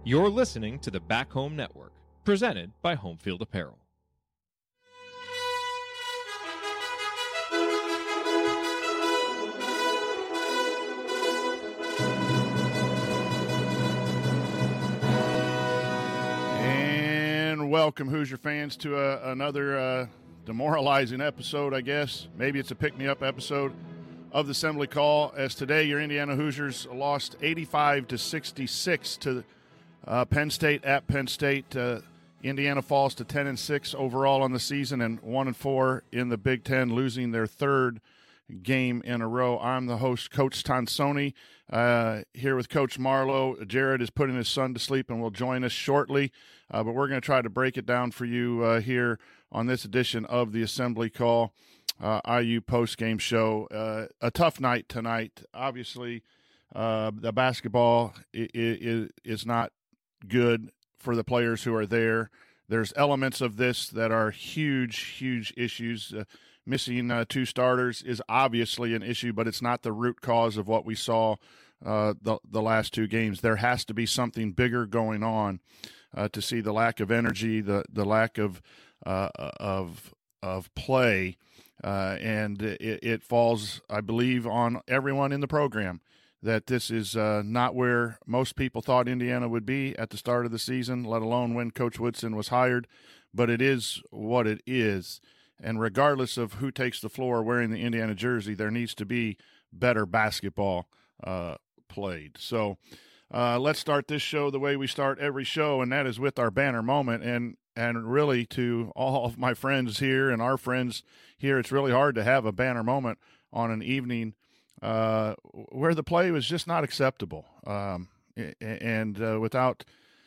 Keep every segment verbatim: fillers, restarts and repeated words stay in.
You're listening to the Back Home Network, presented by Home Field Apparel. And welcome, Hoosier fans, to a, another uh, demoralizing episode, I guess. Maybe it's a pick-me-up episode of the Assembly Call, as today your Indiana Hoosiers lost eighty-five to sixty-six to uh, Penn State at Penn State. Uh, Indiana falls to ten and six overall on the season and one and four in the Big Ten, losing their third game in a row. I'm the host, Coach Tonsoni, uh, here with Coach Marlowe. Jared is putting his son to sleep and will join us shortly, uh, but we're going to try to break it down for you uh, here on this edition of the Assembly Call, uh, I U postgame show. Uh, a tough night tonight. Obviously, uh, the basketball is, is not good for the players who are there. There's elements of this that are huge, huge issues. Uh, missing uh, two starters is obviously an issue, but it's not the root cause of what we saw uh, the, the last two games. There has to be something bigger going on uh, to see the lack of energy, the the lack of uh, of of play, uh, and it, it falls, I believe, on everyone in the program that this is uh, not where most people thought Indiana would be at the start of the season, let alone when Coach Woodson was hired. But it is what it is. And regardless of who takes the floor wearing the Indiana jersey, there needs to be better basketball uh, played. So uh, let's start this show the way we start every show, and that is with our banner moment. And and really, to all of my friends here and our friends here, it's really hard to have a banner moment on an evening uh, where the play was just not acceptable. Um, and uh, without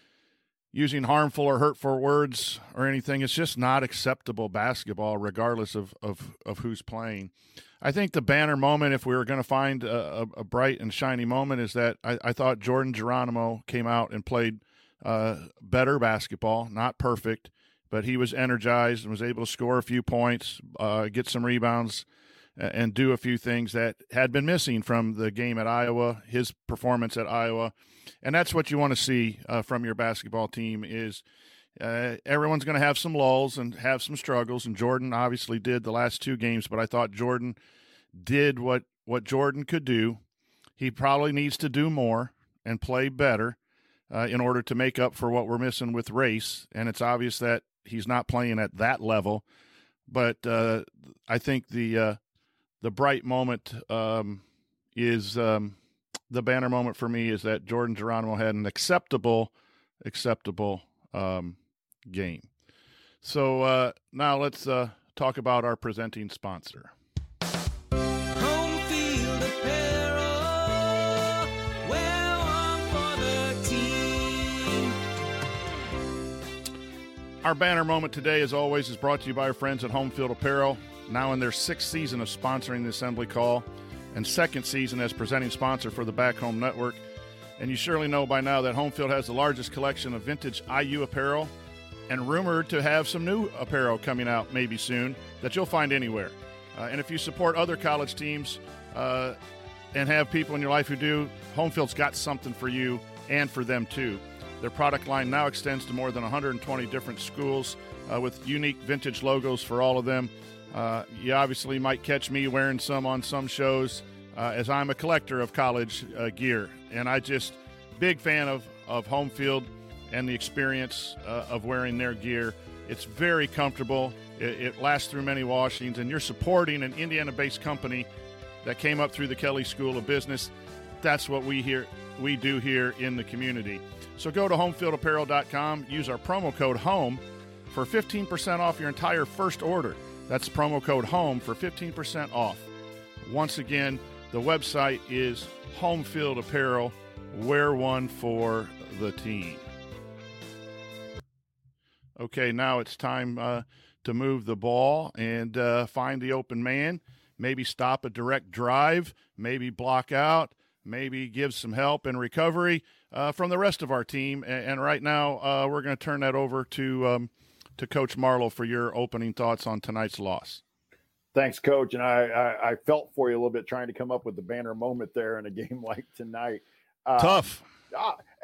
using harmful or hurtful words or anything, it's just not acceptable basketball, regardless of, of, of who's playing. I think the banner moment, if we were going to find a, a, a bright and shiny moment, is that I, I thought Jordan Geronimo came out and played uh, better basketball, not perfect, but he was energized and was able to score a few points, uh, get some rebounds, and do a few things that had been missing from the game at Iowa, his performance at Iowa. And that's what you want to see uh, from your basketball team is uh, everyone's going to have some lulls and have some struggles, and Jordan obviously did the last two games, but I thought Jordan did what, what Jordan could do. He probably needs to do more and play better uh, in order to make up for what we're missing with Race, and it's obvious that he's not playing at that level. But uh, I think the uh, the bright moment um, is um, – the banner moment for me is that Jordan Geronimo had an acceptable, acceptable um, game. So uh, now let's uh, talk about our presenting sponsor. Home Field Apparel, wear one for the team. Our banner moment today, as always, is brought to you by our friends at Home Field Apparel, now in their sixth season of sponsoring the Assembly Call, and second season as presenting sponsor for the Back Home Network. And you surely know by now that Home Field has the largest collection of vintage I U apparel and rumored to have some new apparel coming out maybe soon that you'll find anywhere. Uh, and if you support other college teams uh, and have people in your life who do, Home Field's got something for you and for them too. Their product line now extends to more than one hundred twenty different schools uh, with unique vintage logos for all of them. Uh, you obviously might catch me wearing some on some shows uh, as I'm a collector of college uh, gear. And I just, big fan of, of Home Field and the experience uh, of wearing their gear. It's very comfortable. It, it lasts through many washings. And you're supporting an Indiana-based company that came up through the Kelley School of Business. That's what we here we do here in the community. So go to home field apparel dot com. Use our promo code HOME for fifteen percent off your entire first order. That's promo code HOME for fifteen percent off. Once again, the website is Home Field Apparel. Wear one for the team. Okay, now it's time uh, to move the ball and uh, find the open man. Maybe stop a direct drive. Maybe block out. Maybe give some help and recovery uh, from the rest of our team. And, and right now, uh, we're going to turn that over to um, – to Coach Marlowe for your opening thoughts on tonight's loss. Thanks, Coach. And I, I, I felt for you a little bit trying to come up with the banner moment there in a game like tonight. Uh, Tough. Uh,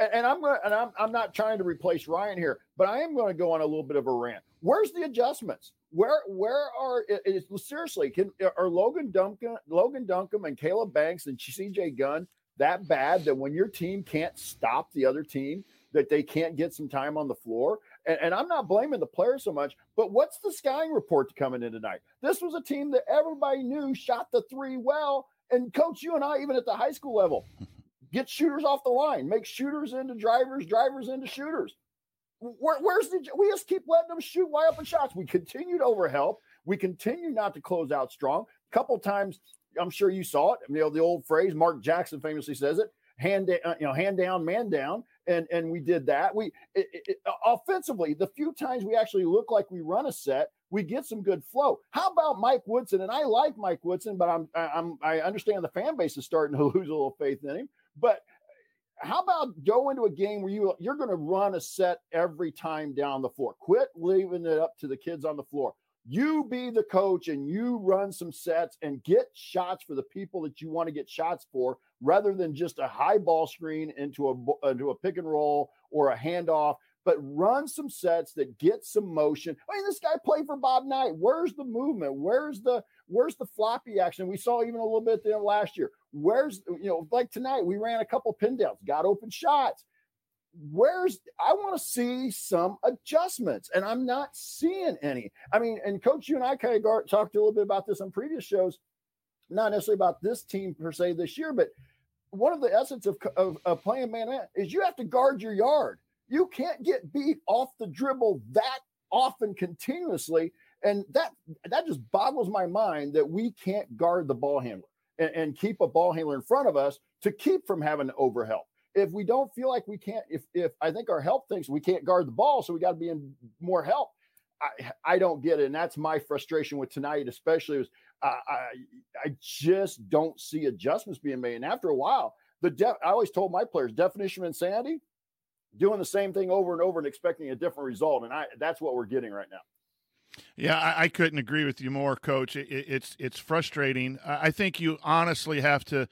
and, and I'm going and I'm I'm not trying to replace Ryan here, but I am going to go on a little bit of a rant. Where's the adjustments? Where where are is seriously can are Logan Duncan, Logan Duncombe and Caleb Banks and C J Gunn that bad that when your team can't stop the other team, that they can't get some time on the floor? And, and I'm not blaming the players so much, but what's the scouting report coming in tonight? This was a team that everybody knew shot the three well. And Coach, you and I, even at the high school level, get shooters off the line, make shooters into drivers, drivers into shooters. Where, where's the, we just keep letting them shoot wide open shots. We continue to overhelp. We continue not to close out strong. A couple times, I'm sure you saw it. You know, the old phrase, Mark Jackson famously says it, hand down, you know, hand down, man down. And, and we did that. We it, it, offensively, the few times we actually look like we run a set, we get some good flow. How about Mike Woodson? And I like Mike Woodson, but I'm I'm I understand the fan base is starting to lose a little faith in him. But how about go into a game where you you're going to run a set every time down the floor? Quit leaving it up to the kids on the floor. You be the coach and you run some sets and get shots for the people that you want to get shots for, rather than just a high ball screen into a into a pick and roll or a handoff. But run some sets that get some motion. I mean, this guy played for Bob Knight. Where's the movement? Where's the where's the floppy action? We saw even a little bit at the end of last year. Where's, you know, like tonight, we ran a couple pin downs, got open shots. Where's, I want to see some adjustments, and I'm not seeing any. I mean, and Coach, you and I kind of talked a little bit about this on previous shows, not necessarily about this team per se this year, but one of the essence of, of, of playing man-man is you have to guard your yard. You can't get beat off the dribble that often continuously. And that that just boggles my mind that we can't guard the ball handler and, and keep a ball handler in front of us to keep from having to overhelp. If we don't feel like we can't, if if I think our help thinks we can't guard the ball, so we got to be in more help. I, I don't get it. And that's my frustration with tonight, especially was uh, I I just don't see adjustments being made. And after a while, the def, I always told my players, definition of insanity, doing the same thing over and over and expecting a different result. And I that's what we're getting right now. Yeah, I, I couldn't agree with you more, Coach. It, it, it's it's frustrating. I think you honestly have to,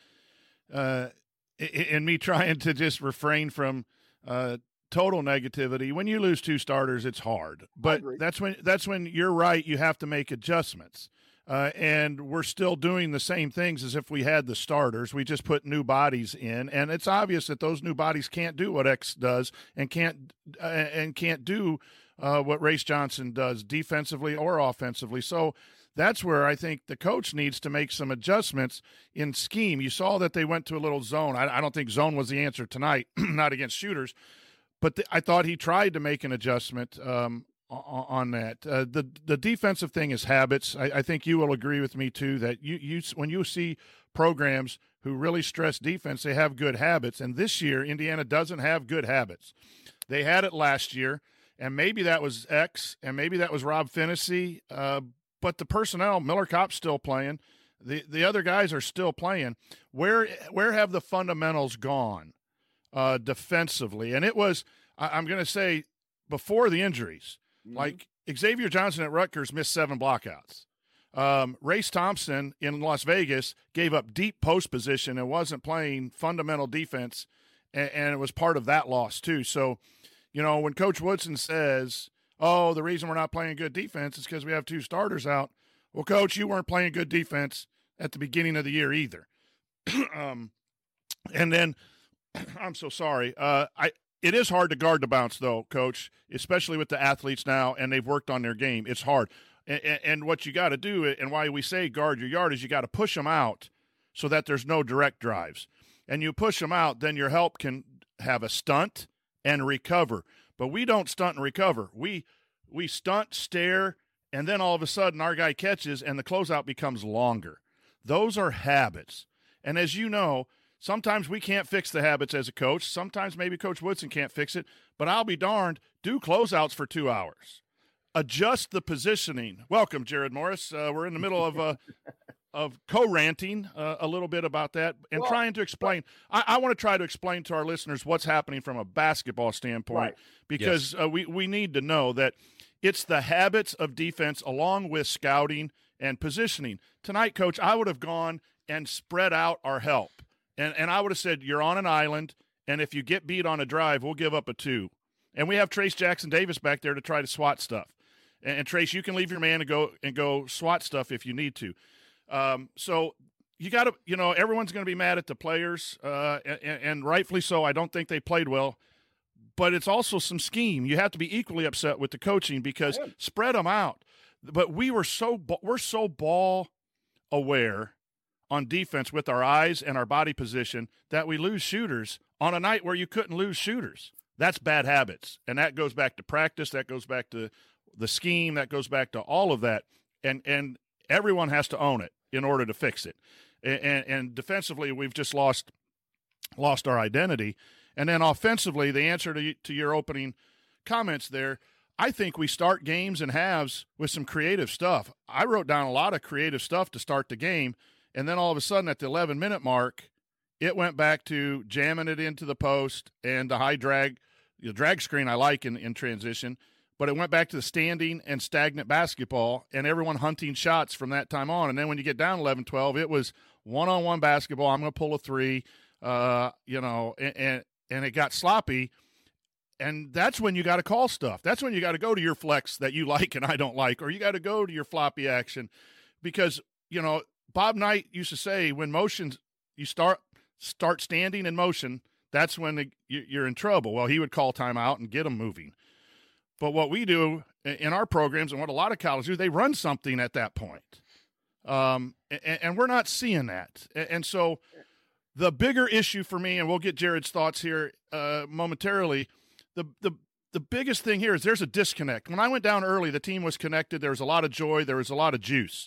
uh, in me trying to just refrain from uh, total negativity. When you lose two starters, it's hard. But that's when that's when you're right. You have to make adjustments. Uh, and we're still doing the same things as if we had the starters. We just put new bodies in, and it's obvious that those new bodies can't do what X does and can't uh, and can't do uh, what Race Johnson does defensively or offensively. So that's where I think the coach needs to make some adjustments in scheme. You saw that they went to a little zone. I, I don't think zone was the answer tonight, not against shooters, but the, I thought he tried to make an adjustment um, on that. Uh, the the defensive thing is habits. I, I think you will agree with me too that you you when you see programs who really stress defense, they have good habits. And this year, Indiana doesn't have good habits. They had it last year, and maybe that was X, and maybe that was Rob Finney. Uh, but the personnel, Miller Kopp's still playing. The the other guys are still playing. Where where have the fundamentals gone uh, defensively? And it was, I'm going to say, before the injuries. Mm-hmm. Like Xavier Johnson at Rutgers missed seven blockouts. Um, Race Thompson in Las Vegas gave up deep post position and wasn't playing fundamental defense, and, and it was part of that loss too. So, you know, when Coach Woodson says, oh, the reason we're not playing good defense is because we have two starters out. Well, Coach, you weren't playing good defense at the beginning of the year either. um, and then, I'm so sorry. Uh, I, It is hard to guard the bounce, though, Coach, especially with the athletes now, and they've worked on their game. It's hard. And, and what you got to do, and why we say guard your yard, is you got to push them out so that there's no direct drives. And you push them out, then your help can have a stunt and recover. But we don't stunt and recover. We we stunt, stare, and then all of a sudden our guy catches, and the closeout becomes longer. Those are habits. And as you know, sometimes we can't fix the habits as a coach. Sometimes maybe Coach Woodson can't fix it. But I'll be darned, do closeouts for two hours. Adjust the positioning. Welcome, Jared Morris. Uh, we're in the middle of uh, of co-ranting uh, a little bit about that and well, trying to explain. I, I want to try to explain to our listeners what's happening from a basketball standpoint, right. because yes. uh, we, we need to know that it's the habits of defense along with scouting and positioning. Tonight, Coach, I would have gone and spread out our help. And and I would have said, you're on an island, And if you get beat on a drive, we'll give up a two. And we have Trace Jackson Davis back there to try to swat stuff. And, and Trace, you can leave your man and go and go swat stuff if you need to. Um, so you got to, you know, everyone's going to be mad at the players, uh, and, and rightfully so. I don't think they played well. But it's also some scheme. You have to be equally upset with the coaching because spread them out. But we were so we're so ball aware on defense with our eyes and our body position that we lose shooters on a night where you couldn't lose shooters. That's bad habits. And that goes back to practice. That goes back to the scheme. That goes back to all of that. And and everyone has to own it in order to fix it. And, and, and defensively, we've just lost lost our identity. And then offensively, the answer to to your opening comments there, I think we start games and halves with some creative stuff. I wrote down a lot of creative stuff to start the game, and then all of a sudden at the eleven-minute mark, it went back to jamming it into the post and the high drag. The drag screen I like in, in transition, but it went back to the standing and stagnant basketball and everyone hunting shots from that time on. And then when you get down eleven twelve, it was one-on-one basketball. I'm going to pull a three, uh, you know, and, and, and it got sloppy. And that's when you got to call stuff. That's when you got to go to your flex that you like and I don't like, or you got to go to your floppy action because, you know, Bob Knight used to say when motions, you start start standing in motion, that's when the, you're in trouble. Well, he would call timeout and get them moving. But what we do in our programs and what a lot of colleges do, they run something at that point. Um, and, and we're not seeing that. And so the bigger issue for me, and we'll get Jared's thoughts here uh, momentarily, the, the, the biggest thing here is there's a disconnect. When I went down early, the team was connected. There was a lot of joy. There was a lot of juice.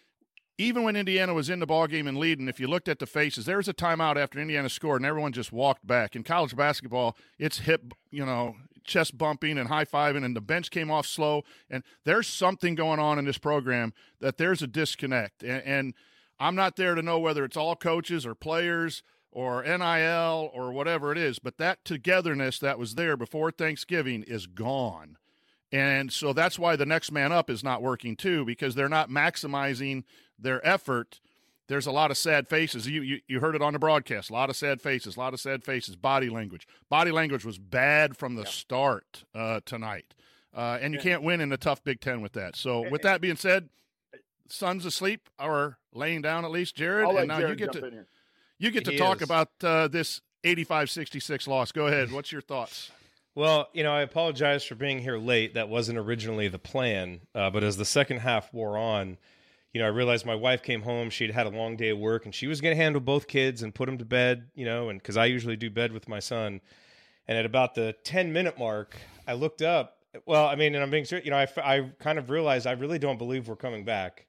Even when Indiana was in the ballgame and leading, if you looked at the faces, there was a timeout after Indiana scored, and everyone just walked back. In college basketball, it's hip, you know, chest bumping and high-fiving, and the bench came off slow. And there's something going on in this program that there's a disconnect. And, and I'm not there to know whether it's all coaches or players or N I L or whatever it is, but that togetherness that was there before Thanksgiving is gone. And so that's why the next man up is not working too, because they're not maximizing their effort. There's a lot of sad faces. You, you you heard it on the broadcast. A lot of sad faces, a lot of sad faces. Body language. Body language was bad from the yeah. start uh, tonight. Uh, and you can't win in the tough Big Ten with that. So with that being said, Sun's asleep or laying down at least, Jared. I'll and let now Jared you get jump to in here. you get to He talk is. about uh, this eighty-five sixty-six loss. Go ahead. What's your thoughts? Well, you know, I apologize for being here late. That wasn't originally the plan. Uh, but as the second half wore on, you know, I realized my wife came home. She'd had a long day of work, and she was going to handle both kids and put them to bed, you know, and because I usually do bed with my son. And at about the ten-minute mark, I looked up. Well, I mean, and I'm being serious, you know, I, I kind of realized I really don't believe we're coming back.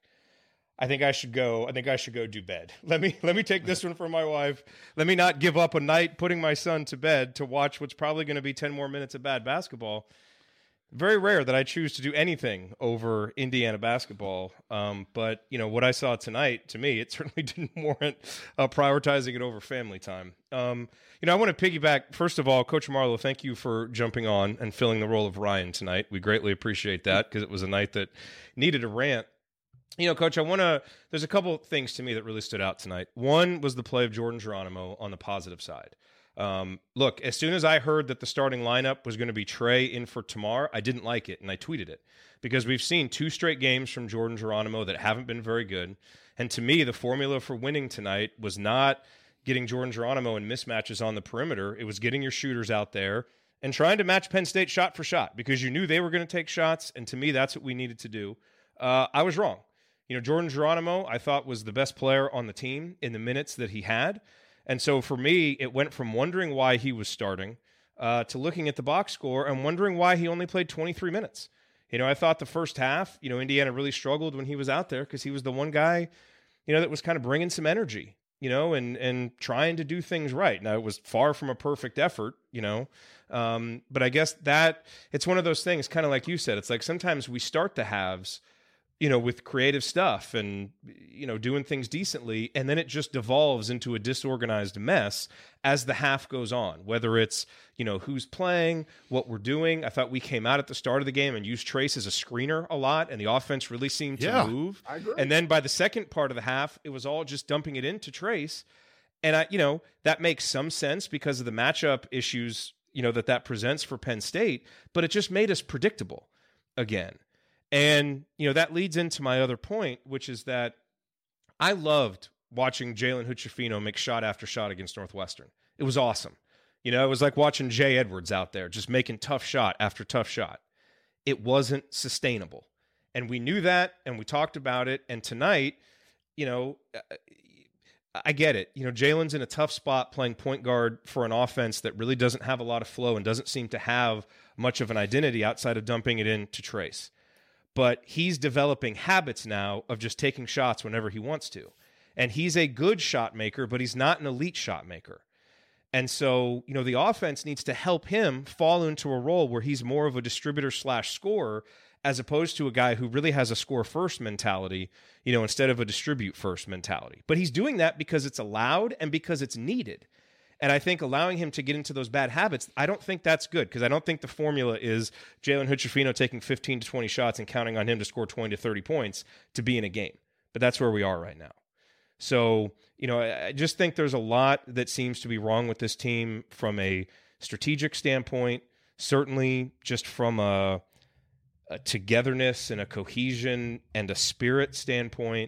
I think I should go. I think I should go do bed. Let me let me take this one from my wife. Let me not give up a night putting my son to bed to watch what's probably going to be ten more minutes of bad basketball. Very rare that I choose to do anything over Indiana basketball. Um, but you know what I saw tonight, to me, it certainly didn't warrant uh, prioritizing it over family time. Um, you know, I want to piggyback. First of all, Coach Marlowe, thank you for jumping on and filling the role of Ryan tonight. We greatly appreciate that because it was a night that needed a rant. You know, Coach, I want to – there's a couple things to me that really stood out tonight. One was the play of Jordan Geronimo on the positive side. Um, look, as soon as I heard that the starting lineup was going to be Trey in for Tamar, I didn't like it, and I tweeted it because we've seen two straight games from Jordan Geronimo that haven't been very good. And to me, the formula for winning tonight was not getting Jordan Geronimo in mismatches on the perimeter. It was getting your shooters out there and trying to match Penn State shot for shot because you knew they were going to take shots, and to me, that's what we needed to do. Uh, I was wrong. You know, Jordan Geronimo, I thought, was the best player on the team in the minutes that he had. And so for me, it went from wondering why he was starting uh, to looking at the box score and wondering why he only played twenty-three minutes. You know, I thought the first half, you know, Indiana really struggled when he was out there because he was the one guy, you know, that was kind of bringing some energy, you know, and and trying to do things right. Now, it was far from a perfect effort, you know, um, but I guess that it's one of those things, kind of like you said, it's like sometimes we start the halves, you know, with creative stuff and, you know, doing things decently. And then it just devolves into a disorganized mess as the half goes on, whether it's, you know, who's playing, what we're doing. I thought we came out at the start of the game and used Trace as a screener a lot. And the offense really seemed to yeah, move. I agree. And then by the second part of the half, it was all just dumping it into Trace. And I, you know, that makes some sense because of the matchup issues, you know, that that presents for Penn State, but it just made us predictable again. And, you know, that leads into my other point, which is that I loved watching Jalen Hood-Schifino make shot after shot against Northwestern. It was awesome. You know, it was like watching Jay Edwards out there just making tough shot after tough shot. It wasn't sustainable. And we knew that, and we talked about it. And tonight, you know, I get it. You know, Jalen's in a tough spot playing point guard for an offense that really doesn't have a lot of flow and doesn't seem to have much of an identity outside of dumping it in to Trace. But he's developing habits now of just taking shots whenever he wants to. And he's a good shot maker, but he's not an elite shot maker. And so, you know, the offense needs to help him fall into a role where he's more of a distributor slash scorer, as opposed to a guy who really has a score first mentality, you know, instead of a distribute first mentality. But he's doing that because it's allowed and because it's needed. And I think allowing him to get into those bad habits, I don't think that's good, because I don't think the formula is Jalen Hood-Schifino taking fifteen to twenty shots and counting on him to score twenty to thirty points to be in a game. But that's where we are right now. So, you know, I just think there's a lot that seems to be wrong with this team from a strategic standpoint, certainly just from a, a togetherness and a cohesion and a spirit standpoint.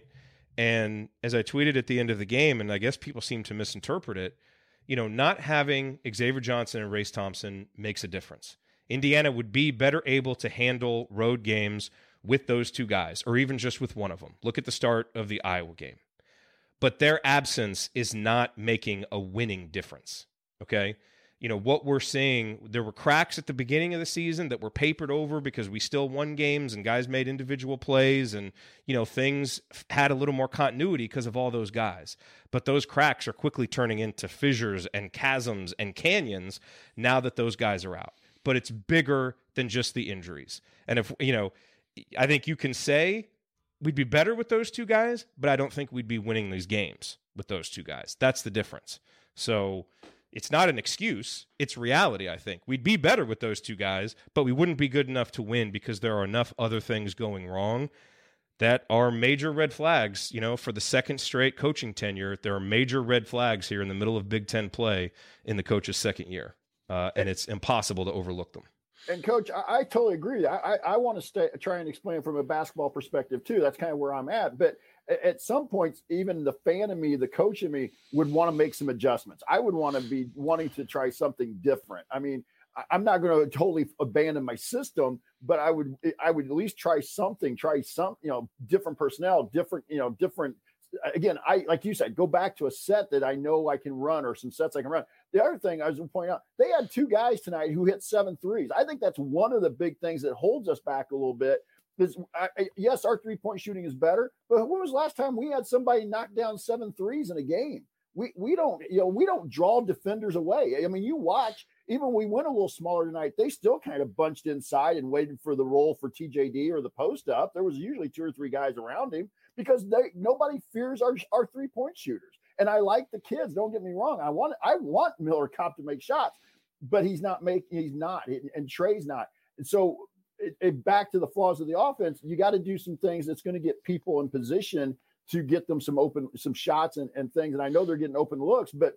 And as I tweeted at the end of the game, and I guess people seem to misinterpret it, you know, not having Xavier Johnson and Race Thompson makes a difference. Indiana would be better able to handle road games with those two guys, or even just with one of them. Look at the start of the Iowa game. But their absence is not making a winning difference, okay? You know, what we're seeing, there were cracks at the beginning of the season that were papered over because we still won games and guys made individual plays and, you know, things had a little more continuity because of all those guys. But those cracks are quickly turning into fissures and chasms and canyons now that those guys are out. But it's bigger than just the injuries. And if, you know, I think you can say we'd be better with those two guys, but I don't think we'd be winning these games with those two guys. That's the difference. So it's not an excuse. It's reality, I think. We'd be better with those two guys, but we wouldn't be good enough to win because there are enough other things going wrong that are major red flags. You know, for the second straight coaching tenure, there are major red flags here in the middle of Big Ten play in the coach's second year, uh, and it's impossible to overlook them. And Coach, I, I totally agree. I, I, I want to stay, try and explain from a basketball perspective too. That's kind of where I'm at. But at some points, even the fan of me, the coach of me, would want to make some adjustments. I would want to be wanting to try something different. I mean, I, I'm not going to totally abandon my system, but I would, I would at least try something, try some, you know, different personnel, different, you know, different. Again, I, like you said, go back to a set that I know I can run, or some sets I can run. The other thing I was going to point out, they had two guys tonight who hit seven threes. I think that's one of the big things that holds us back a little bit. Is I, yes, our three-point shooting is better, but when was the last time we had somebody knock down seven threes in a game? We we don't, you know, we don't draw defenders away. I mean, you watch, even when we went a little smaller tonight, they still kind of bunched inside and waited for the roll for T J D or the post up. There was usually two or three guys around him because they nobody fears our, our three-point shooters. And I like the kids. Don't get me wrong. I want I want Miller Kopp to make shots, but he's not making. He's not, and Trey's not. And so, it, it, back to the flaws of the offense, you got to do some things that's going to get people in position to get them some open, some shots and, and things. And I know they're getting open looks, but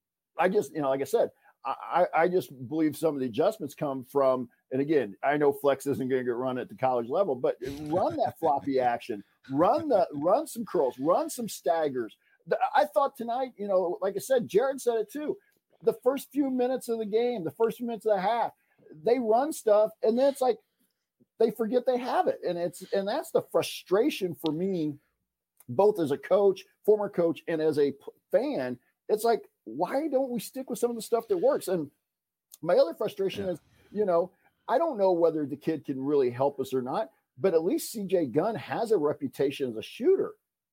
I just, you know, like I said, I, I just believe some of the adjustments come from. And again, I know flex isn't going to get run at the college level, but run that floppy action, run the run some curls, run some staggers. I thought tonight, you know, like I said, Jared said it too. The first few minutes of the game, the first few minutes of the half, they run stuff, and then it's like they forget they have it, and it's and that's the frustration for me, both as a coach, former coach, and as a fan. It's like, why don't we stick with some of the stuff that works? And my other frustration yeah. is, you know, I don't know whether the kid can really help us or not, but at least C J Gunn has a reputation as a shooter.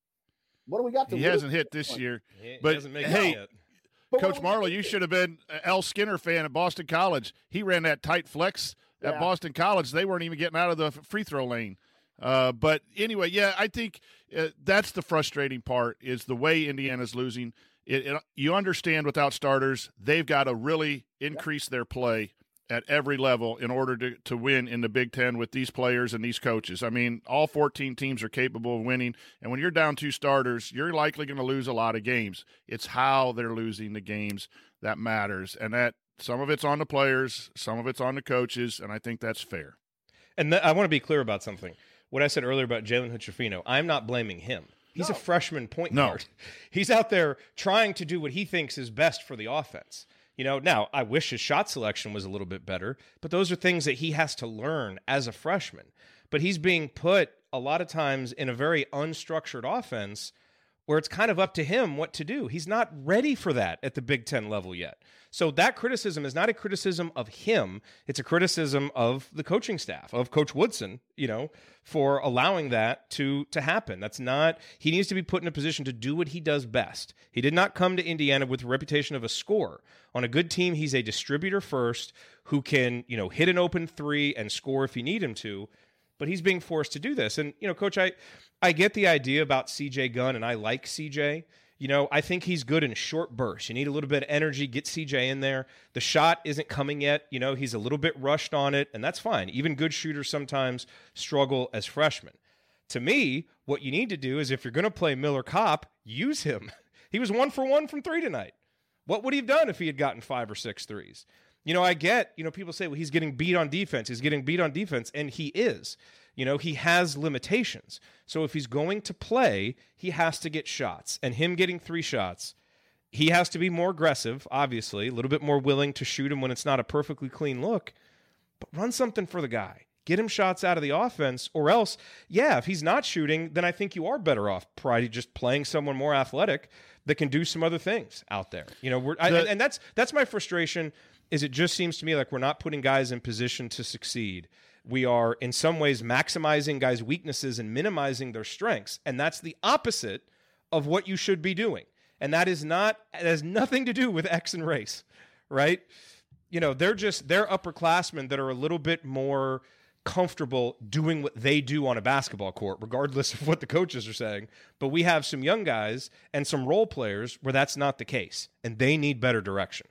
What do we got to He lose? hasn't hit this year. He, but he hasn't made hey, it yet. But Coach Marlowe, you should have been an L. Skinner fan at Boston College. He ran that tight flex at Yeah. Boston College. They weren't even getting out of the free throw lane. Uh, but anyway, yeah, I think uh, that's the frustrating part is the way Indiana's losing. It, it, you understand without starters, they've got to really increase their play at every level in order to, to win in the Big Ten with these players and these coaches. I mean, all fourteen teams are capable of winning, and when you're down two starters, you're likely going to lose a lot of games. It's how they're losing the games that matters, and that some of it's on the players, some of it's on the coaches, and I think that's fair. And th- I want to be clear about something. What I said earlier about Jalen Hood-Schifino, I'm not blaming him. He's No. a freshman point No. guard. He's out there trying to do what he thinks is best for the offense. You know, now, I wish his shot selection was a little bit better, but those are things that he has to learn as a freshman. But he's being put a lot of times in a very unstructured offense where it's kind of up to him what to do. He's not ready for that at the Big Ten level yet. So that criticism is not a criticism of him. It's a criticism of the coaching staff, of Coach Woodson, you know, for allowing that to, to happen. That's not, he needs to be put in a position to do what he does best. He did not come to Indiana with the reputation of a scorer. On a good team, he's a distributor first who can, you know, hit an open three and score if you need him to. But he's being forced to do this. And, you know, Coach, I, I get the idea about C J Gunn, and I like C J. You know, I think he's good in short bursts. You need a little bit of energy, get C J in there. The shot isn't coming yet. You know, he's a little bit rushed on it, and that's fine. Even good shooters sometimes struggle as freshmen. To me, what you need to do is if you're going to play Miller Kopp, use him. He was one for one from three tonight. What would he have done if he had gotten five or six threes? You know, I get, you know, people say, well, he's getting beat on defense. He's getting beat on defense, and he is. You know, he has limitations. So if he's going to play, he has to get shots. And him getting three shots, he has to be more aggressive, obviously, a little bit more willing to shoot him when it's not a perfectly clean look. But run something for the guy. Get him shots out of the offense, or else, yeah, if he's not shooting, then I think you are better off probably just playing someone more athletic that can do some other things out there. You know, we're, I, The- and that's that's my frustration. Is it just seems to me like we're not putting guys in position to succeed. We are, in some ways, maximizing guys' weaknesses and minimizing their strengths. And that's the opposite of what you should be doing. And that is not, it has nothing to do with X and race, right? You know, they're just, they're upperclassmen that are a little bit more comfortable doing what they do on a basketball court, regardless of what the coaches are saying. But we have some young guys and some role players where that's not the case, and they need better direction.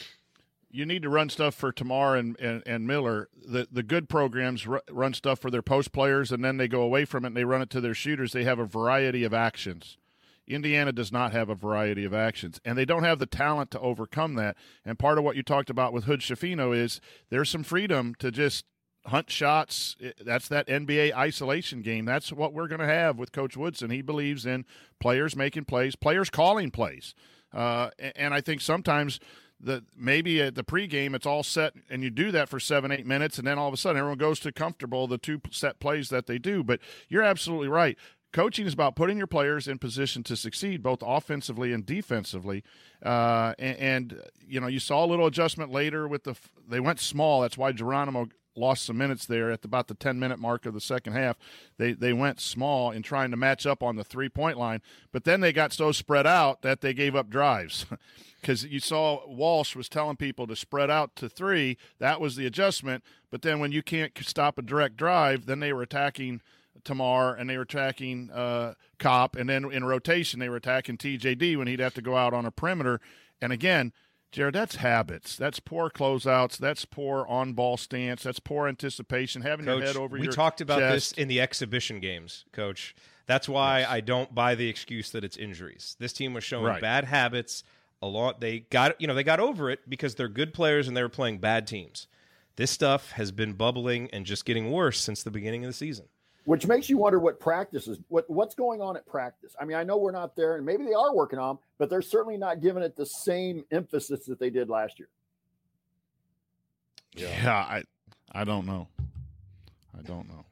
You need to run stuff for Tamar and, and, and Miller. The the good programs r- run stuff for their post players, and then they go away from it and they run it to their shooters. They have a variety of actions. Indiana does not have a variety of actions, and they don't have the talent to overcome that. And part of what you talked about with Hood-Schifino is there's some freedom to just hunt shots. That's that N B A isolation game. That's what we're going to have with Coach Woodson. He believes in players making plays, players calling plays. Uh, and I think sometimes – The, maybe at the pregame it's all set and you do that for seven, eight minutes, and then all of a sudden everyone goes to comfortable, the two set plays that they do. But you're absolutely right. Coaching is about putting your players in position to succeed, both offensively and defensively. Uh, and, and, you know, you saw a little adjustment later with the – they went small. That's why Geronimo lost some minutes there at about the ten-minute mark of the second half. They they went small in trying to match up on the three-point line. But then they got so spread out that they gave up drives. Because you saw Walsh was telling people to spread out to three. That was the adjustment. But then when you can't stop a direct drive, then they were attacking Tamar and they were attacking uh, Kopp. And then in rotation, they were attacking T J D when he'd have to go out on a perimeter. And again, Jared, that's habits. That's poor closeouts. That's poor on-ball stance. That's poor anticipation, having Coach, your head over we your talked about chest. this in the exhibition games, Coach. That's why Yes. I don't buy the excuse that it's injuries. This team was showing Right. bad habits a lot. They got, you know, they got over it because they're good players and they were playing bad teams. This stuff has been bubbling and just getting worse since the beginning of the season. Which makes you wonder what practice is, what, what's going on at practice. I mean, I know we're not there, and maybe they are working on, but they're certainly not giving it the same emphasis that they did last year. Yeah, I, I don't know. I don't know.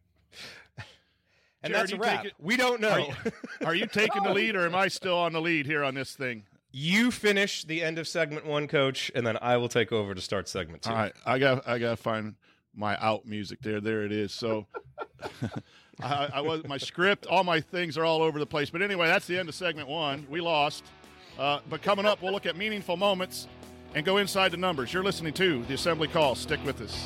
And Jared, that's a you wrap. take it- We don't Are know. you, are you taking the lead, or am I still on the lead here on this thing? You finish the end of segment one, Coach, and then I will take over to start segment two. All right, I got I got to find my out music there. There it is. So I, I was my script, all my things are all over the place. But anyway, that's the end of segment one. We lost, uh, but coming up, we'll look at meaningful moments and go inside the numbers. You're listening to the Assembly Call. Stick with us.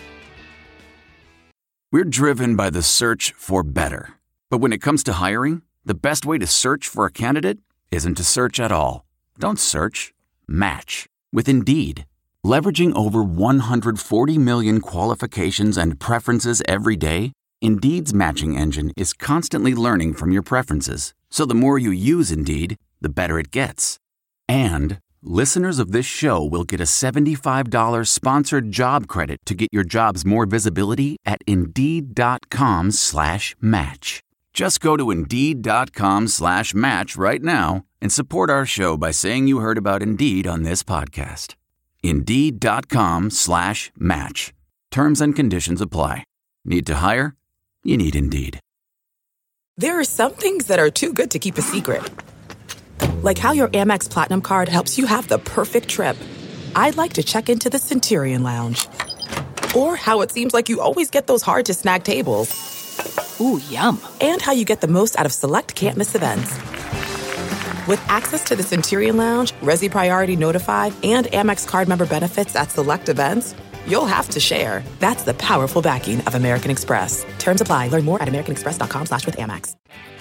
We're driven by the search for better. But when it comes to hiring, The best way to search for a candidate isn't to search at all. Don't search. Match with Indeed. Leveraging over one hundred forty million qualifications and preferences every day, Indeed's matching engine is constantly learning from your preferences. So the more you use Indeed, the better it gets. And listeners of this show will get a seventy-five dollars sponsored job credit to get your jobs more visibility at Indeed.com slash match. Just go to Indeed.com slash match right now and support our show by saying you heard about Indeed on this podcast. Indeed.com slash match. Terms and conditions apply. Need to hire? You need Indeed. There are some things that are too good to keep a secret. Like how your Amex Platinum card helps you have the perfect trip. I'd like to check into the Centurion Lounge. Or how it seems like you always get those hard-to-snag tables. Ooh, yum. And how you get the most out of select can't-miss events. With access to the Centurion Lounge, Resi Priority Notified, and Amex card member benefits at select events, you'll have to share. That's the powerful backing of American Express. Terms apply. Learn more at americanexpress.com slash with Amex.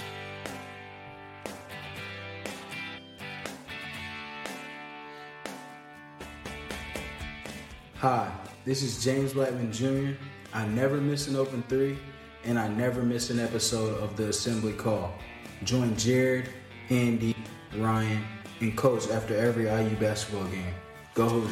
Hi, this is James Blackman Junior I never miss an open three, and I never miss an episode of the Assembly Call. Join Jared, Andy, Ryan, and Coach after every I U basketball game. Go Hoosiers.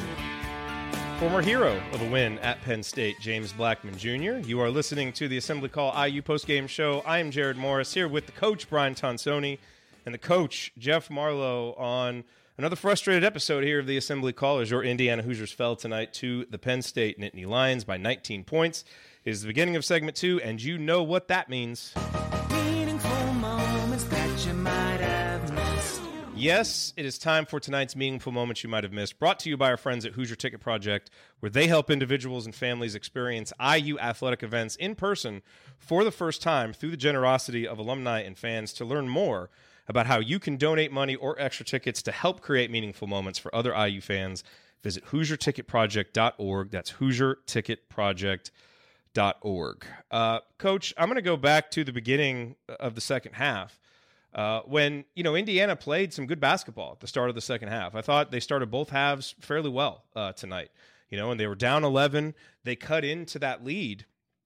Former hero of a win at Penn State, James Blackman Junior You are listening to the Assembly Call I U postgame show. I am Jared Morris here with the coach, Brian Tonsoni, and the coach, Jeff Marlowe, on another frustrated episode here of the Assembly Call as your Indiana Hoosiers fell tonight to the Penn State Nittany Lions by nineteen points. It is the beginning of segment two, and you know what that means. Meaningful moments that you might have missed. Yes, it is time for tonight's Meaningful Moments You Might Have Missed, brought to you by our friends at Hoosier Ticket Project, where they help individuals and families experience I U athletic events in person for the first time through the generosity of alumni and fans. To learn more about how you can donate money or extra tickets to help create meaningful moments for other I U fans, visit Hoosier Ticket Project dot org. That's Hoosier Ticket Project dot org. Uh, Coach, I'm going to go back to the beginning of the second half. Uh, when, you know, Indiana played some good basketball at the start of the second half. I thought they started both halves fairly well uh, tonight, you know, and they were down eleven. They cut into that lead.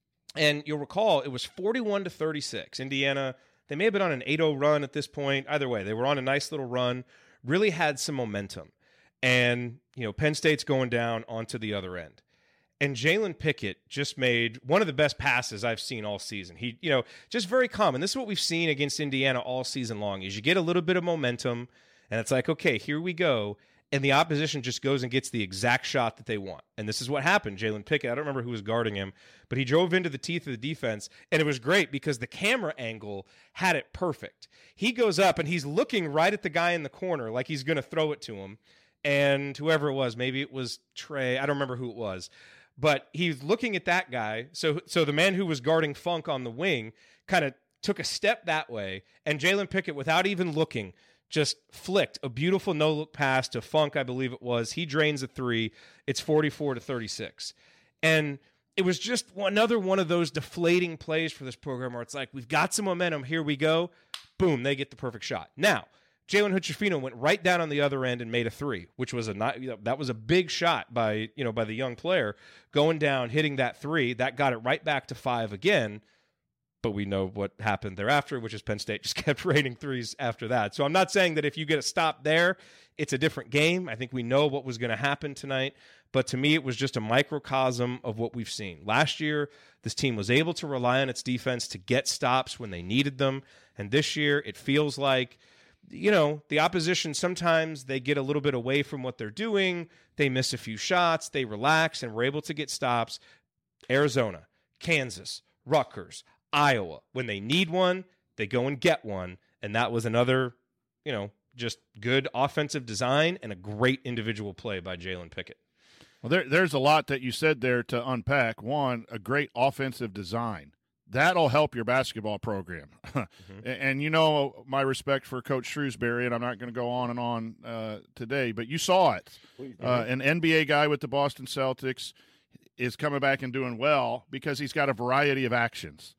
And you'll recall it was forty-one to thirty-six. Indiana, they may have been on an eight oh run at this point. Either way, they were on a nice little run, really had some momentum. And, you know, Penn State's going down onto the other end. And Jalen Pickett just made one of the best passes I've seen all season. He, you know, just very calm. And this is what we've seen against Indiana all season long is you get a little bit of momentum and it's like, okay, here we go. And the opposition just goes and gets the exact shot that they want. And this is what happened. Jalen Pickett, I don't remember who was guarding him, but he drove into the teeth of the defense. And it was great because the camera angle had it perfect. He goes up and he's looking right at the guy in the corner like he's going to throw it to him. And whoever it was, maybe it was Trey, I don't remember who it was. But he's looking at that guy. So so the man who was guarding Funk on the wing kind of took a step that way. And Jalen Pickett, without even looking, just flicked a beautiful no-look pass to Funk, I believe it was. He drains a three. It's forty-four to thirty-six. And it was just another one of those deflating plays for this program where it's like, we've got some momentum. Here we go. Boom, they get the perfect shot. Now, Jalen Hood-Schifino went right down on the other end and made a three, which was a not, you know, that was a big shot by you know by the young player going down, hitting that three. That got it right back to five again. But we know what happened thereafter, which is Penn State just kept raining threes after that. So I'm not saying that if you get a stop there, it's a different game. I think we know what was going to happen tonight. But to me, it was just a microcosm of what we've seen. Last year, this team was able to rely on its defense to get stops when they needed them. And this year, it feels like, you know, the opposition, sometimes they get a little bit away from what they're doing. They miss a few shots. They relax and we're able to get stops. Arizona, Kansas, Rutgers, Iowa, when they need one, they go and get one. And that was another, you know, just good offensive design and a great individual play by Jalen Pickett. Well, there, there's a lot that you said there to unpack. One, a great offensive design. That'll help your basketball program. mm-hmm. And you know my respect for Coach Shrewsbury, and I'm not going to go on and on uh, today, but you saw it. Uh, an N B A guy with the Boston Celtics is coming back and doing well because he's got a variety of actions.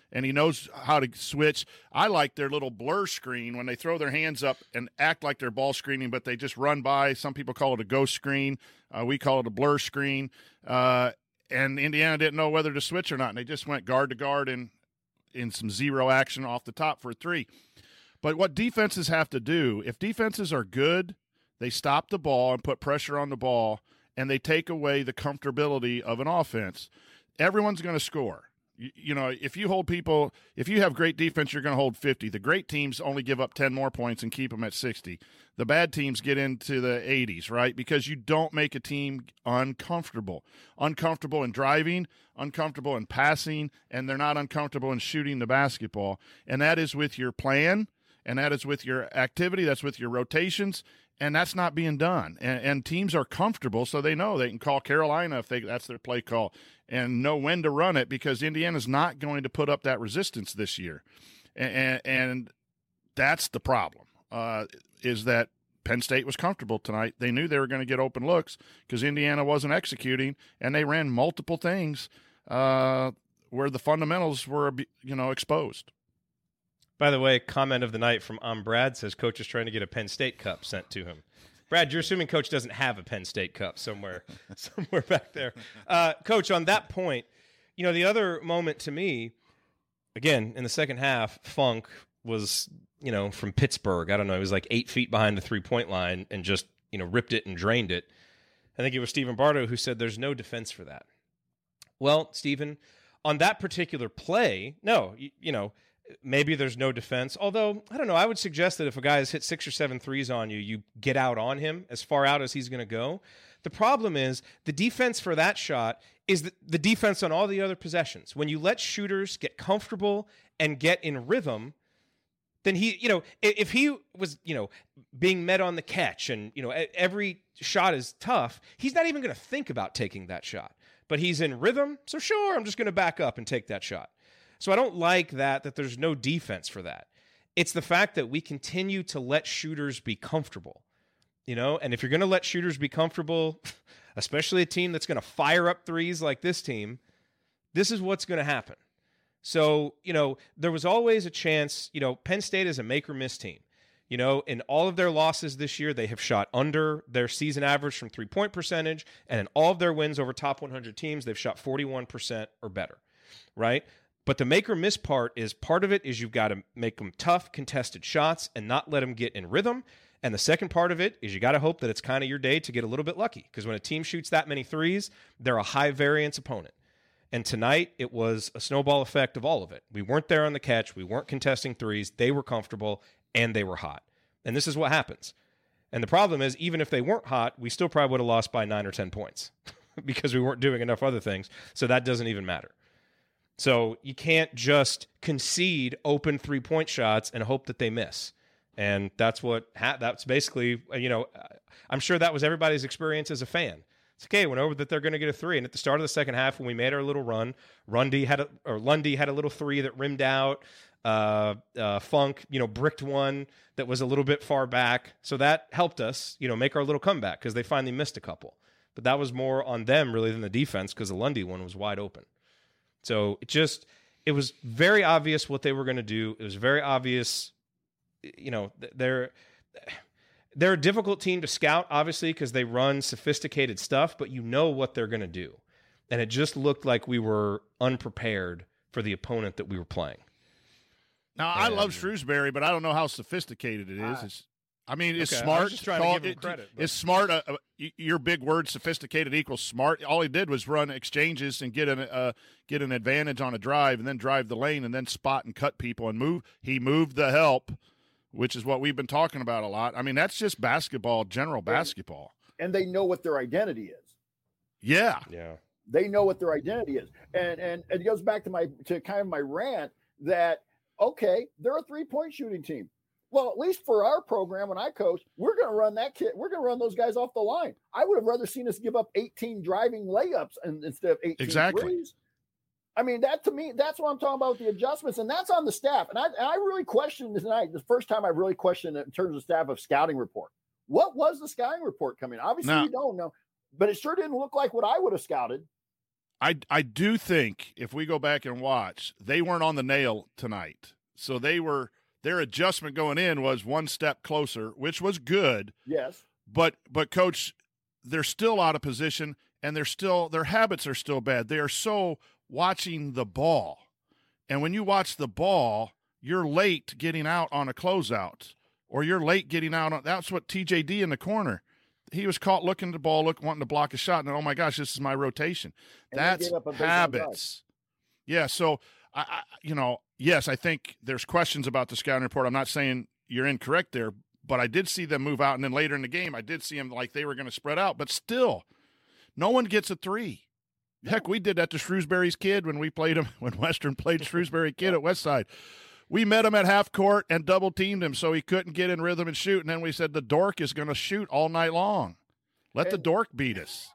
and he knows how to switch. I like their little blur screen when they throw their hands up and act like they're ball screening, but they just run by. Some people call it a ghost screen. Uh, we call it a blur screen. Uh, and Indiana didn't know whether to switch or not, and they just went guard to guard and in some zero action off the top for a three. But what defenses have to do, if defenses are good, they stop the ball and put pressure on the ball, and they take away the comfortability of an offense. Everyone's going to score. You, you know, if you hold people, if you have great defense, you're going to hold fifty. The great teams only give up ten more points and keep them at sixty. The bad teams get into the eighties, right? Because you don't make a team uncomfortable. Uncomfortable in driving, uncomfortable in passing, and they're not uncomfortable in shooting the basketball. And that is with your plan, and that is with your activity, that's with your rotations, and that's not being done. And, and teams are comfortable, so they know they can call Carolina if they, that's their play call, and know when to run it, because Indiana's not going to put up that resistance this year. And, and that's the problem, uh, is that Penn State was comfortable tonight. They knew they were going to get open looks because Indiana wasn't executing, and they ran multiple things uh, where the fundamentals were, you know, exposed. By the way, comment of the night from um, Brad says Coach is trying to get a Penn State cup sent to him. Brad, you're assuming Coach doesn't have a Penn State cup somewhere, somewhere back there. Uh, Coach, on that point, you know, the other moment to me, again, in the second half, Funk was, you know, from Pittsburgh. I don't know. He was like eight feet behind the three-point line and just, you know, ripped it and drained it. I think it was Stephen Bardo who said there's no defense for that. Well, Stephen, on that particular play, no, you, you know, maybe there's no defense. Although, I don't know, I would suggest that if a guy has hit six or seven threes on you, you get out on him as far out as he's going to go. The problem is the defense for that shot is the, the defense on all the other possessions. When you let shooters get comfortable and get in rhythm, then he, you know, if he was, you know, being met on the catch and, you know, every shot is tough, he's not even going to think about taking that shot. But he's in rhythm, so sure, I'm just going to back up and take that shot. So I don't like that, that there's no defense for that. It's the fact that we continue to let shooters be comfortable, you know? And if you're going to let shooters be comfortable, especially a team that's going to fire up threes like this team, this is what's going to happen. So, you know, there was always a chance, you know, Penn State is a make or miss team. You know, in all of their losses this year, they have shot under their season average from three-point percentage, and in all of their wins over top one hundred teams, they've shot forty-one percent or better, right? But the make or miss part is part of it is you've got to make them tough, contested shots and not let them get in rhythm. And the second part of it is you got to hope that it's kind of your day to get a little bit lucky, because when a team shoots that many threes, they're a high variance opponent. And tonight it was a snowball effect of all of it. We weren't there on the catch. We weren't contesting threes. They were comfortable and they were hot. And this is what happens. And the problem is, even if they weren't hot, we still probably would have lost by nine or ten points because we weren't doing enough other things. So that doesn't even matter. So you can't just concede open three-point shots and hope that they miss. And that's what ha- that's basically, you know, I'm sure that was everybody's experience as a fan. It's okay, went over that they're going to get a three. And at the start of the second half, when we made our little run, Lundy had a, or Lundy had a little three that rimmed out. Uh, uh, Funk, you know, bricked one that was a little bit far back. So that helped us, you know, make our little comeback because they finally missed a couple. But that was more on them really than the defense, because the Lundy one was wide open. So it just, it was very obvious what they were going to do. It was very obvious, you know, they're, they're a difficult team to scout, obviously, because they run sophisticated stuff, but you know what they're going to do. And it just looked like we were unprepared for the opponent that we were playing. Now, and I love Shrewsbury, but I don't know how sophisticated it is. It's, I mean, it's okay, smart. I was just trying to give him it, credit. But. It's smart. Uh, uh, your big word, sophisticated, equals smart. All he did was run exchanges and get an uh, get an advantage on a drive, and then drive the lane, and then spot and cut people and move. He moved the help, which is what we've been talking about a lot. I mean, that's just basketball, general basketball. And they know what their identity is. Yeah, yeah. They know what their identity is, and and it goes back to my to kind of my rant that. Okay, they're a three-point shooting team. Well, at least for our program when I coach, we're going to run that kid. We're going to run those guys off the line. I would have rather seen us give up eighteen driving layups and, instead of eighteen exactly. threes. I mean, that to me, that's what I'm talking about with the adjustments, and that's on the staff. And I, and I really questioned tonight, the first time I really questioned it in terms of staff of scouting report. What was the scouting report coming? Obviously, no. we don't know, but it sure didn't look like what I would have scouted. I, I do think if we go back and watch, they weren't on the nail tonight. So they were their adjustment going in was one step closer, which was good. Yes. But but coach, they're still out of position, and they're still their habits are still bad. They are so watching the ball. And when you watch the ball, you're late getting out on a closeout, or you're late getting out on that's what T J D in the corner. He was caught looking at the ball, look, wanting to block a shot, and then, oh my gosh, this is my rotation. And That's habits. Yeah, so I, I, you know, yes, I think there's questions about the scouting report. I'm not saying you're incorrect there, but I did see them move out, and then later in the game, I did see them like they were going to spread out. But still, no one gets a three. No. Heck, we did that to Shrewsbury's Kid when we played him when Western played Shrewsbury Kid at Westside. We met him at half court and double teamed him so he couldn't get in rhythm and shoot. And then we said the dork is going to shoot all night long. Let and- the dork beat us.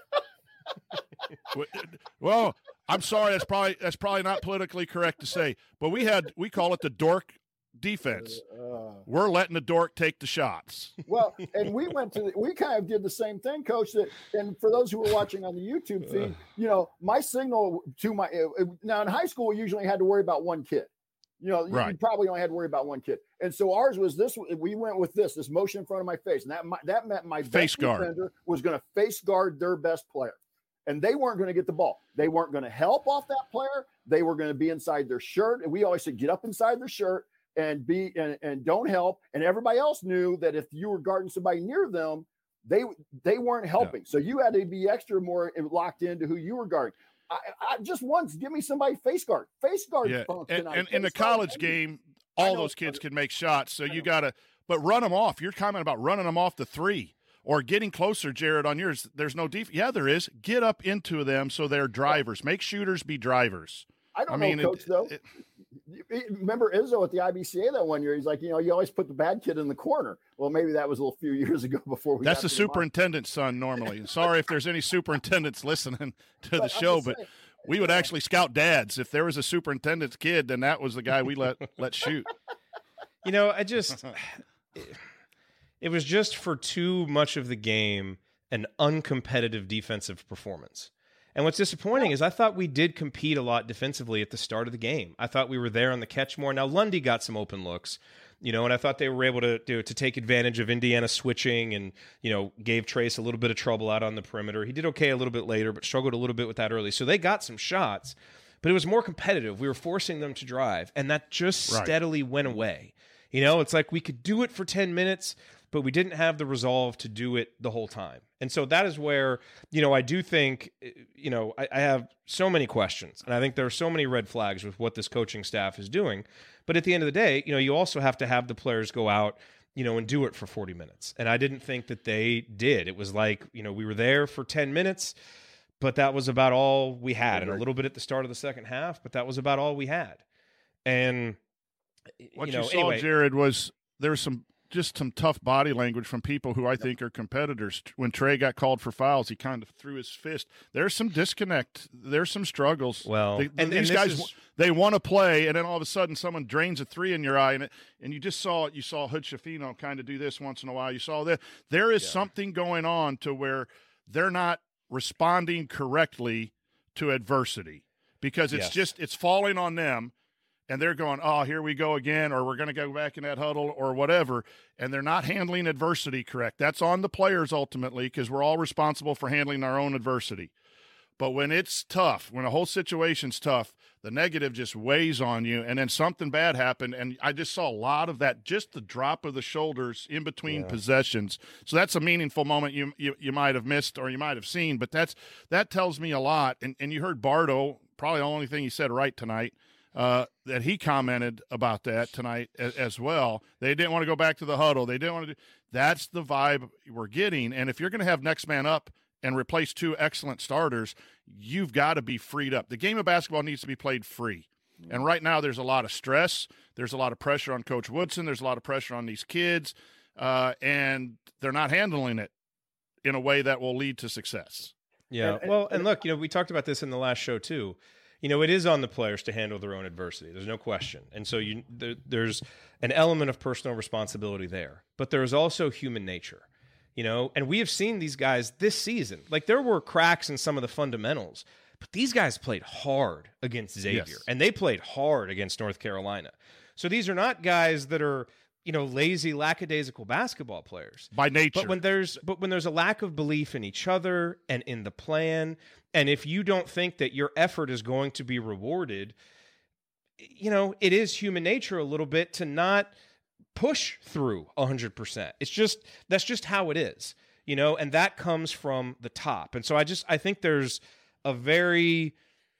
Well, I'm sorry. That's probably that's probably not politically correct to say, but we had we call it the dork defense. Uh, We're letting the dork take the shots. Well, and we went to the, we kind of did the same thing, Coach. That and for those who were watching on the YouTube feed, you know, my signal to my now in high school we usually had to worry about one kid. You know, right. you probably only had to worry about one kid. And so ours was this, we went with this, this motion in front of my face. And that, that meant my face best guard defender was going to face guard their best player. And they weren't going to get the ball. They weren't going to help off that player. They were going to be inside their shirt. And we always said, get up inside their shirt and be, and, and don't help. And everybody else knew that if you were guarding somebody near them, they, they weren't helping. Yeah. So you had to be extra more locked into who you were guarding. I, I just once give me somebody face guard, face guard. Yeah, and, and in the college game, all those kids can make shots. So you got to, but run them off. You're commenting about running them off the three or getting closer, Jared, on yours. There's no defense. Yeah, there is. Get up into them so they're drivers. Make shooters be drivers. I don't I mean, know, Coach, it, though. It, Remember Izzo at the I B C A that one year? He's like, you know, you always put the bad kid in the corner. Well, maybe that was a little few years ago before we. That's got the to superintendent's son normally. Sorry if there's any superintendents listening to but the show, but saying, we would actually scout dads. If there was a superintendent's kid, then that was the guy we let let shoot. You know, I just it, it was just for too much of the game an uncompetitive defensive performance. And what's disappointing is I thought we did compete a lot defensively at the start of the game. I thought we were there on the catch more. Now, Lundy got some open looks, you know, and I thought they were able to to, to take advantage of Indiana switching and, you know, gave Trace a little bit of trouble out on the perimeter. He did okay a little bit later, but struggled a little bit with that early. So they got some shots, but it was more competitive. We were forcing them to drive, and that just right. steadily went away. You know, it's like we could do it for ten minutes, but we didn't have the resolve to do it the whole time. And so that is where, you know, I do think, you know, I, I have so many questions, and I think there are so many red flags with what this coaching staff is doing. But at the end of the day, you know, you also have to have the players go out, you know, and do it for forty minutes. And I didn't think that they did. It was like, you know, we were there for ten minutes, but that was about all we had. And a little bit at the start of the second half, but that was about all we had. And, what you, you know, saw, anyway, Jared, was there was some just some tough body language from people who I think are competitors. When Trey got called for fouls, he kind of threw his fist. There's some disconnect. There's some struggles. Well, they, and, these and guys is... they want to play, and then all of a sudden someone drains a three in your eye, and it, and you just saw you saw Hood Schifino kind of do this once in a while. You saw that there is yeah. something going on to where they're not responding correctly to adversity because it's yes. just it's falling on them. And they're going, oh, here we go again, or we're going to go back in that huddle or whatever, and they're not handling adversity correct. That's on the players ultimately because we're all responsible for handling our own adversity. But when it's tough, when a whole situation's tough, the negative just weighs on you, and then something bad happened, and I just saw a lot of that, just the drop of the shoulders in between yeah. possessions. So that's a meaningful moment you, you you might have missed or you might have seen, but that's that tells me a lot. And, and you heard Bardo, probably the only thing he said right tonight, Uh, that he commented about that tonight as, as well. They didn't want to go back to the huddle. They didn't want to do – that's the vibe we're getting. And if you're going to have next man up and replace two excellent starters, you've got to be freed up. The game of basketball needs to be played free. And right now there's a lot of stress. There's a lot of pressure on Coach Woodson. There's a lot of pressure on these kids, uh, and they're not handling it in a way that will lead to success. Yeah, well, and look, you know, we talked about this in the last show too. You know, it is on the players to handle their own adversity. There's no question. And so you there, there's an element of personal responsibility there. But there is also human nature, you know, and we have seen these guys this season. Like there were cracks in some of the fundamentals, But these guys played hard against Xavier, Yes. and they played hard against North Carolina. So these are not guys that are, you know, lazy, lackadaisical basketball players by nature. But when there's but when there's a lack of belief in each other and in the plan, and if you don't think that your effort is going to be rewarded, you know, it is human nature a little bit to not push through one hundred percent. It's just, that's just how it is, you know, and that comes from the top. And so I just, I think there's a very,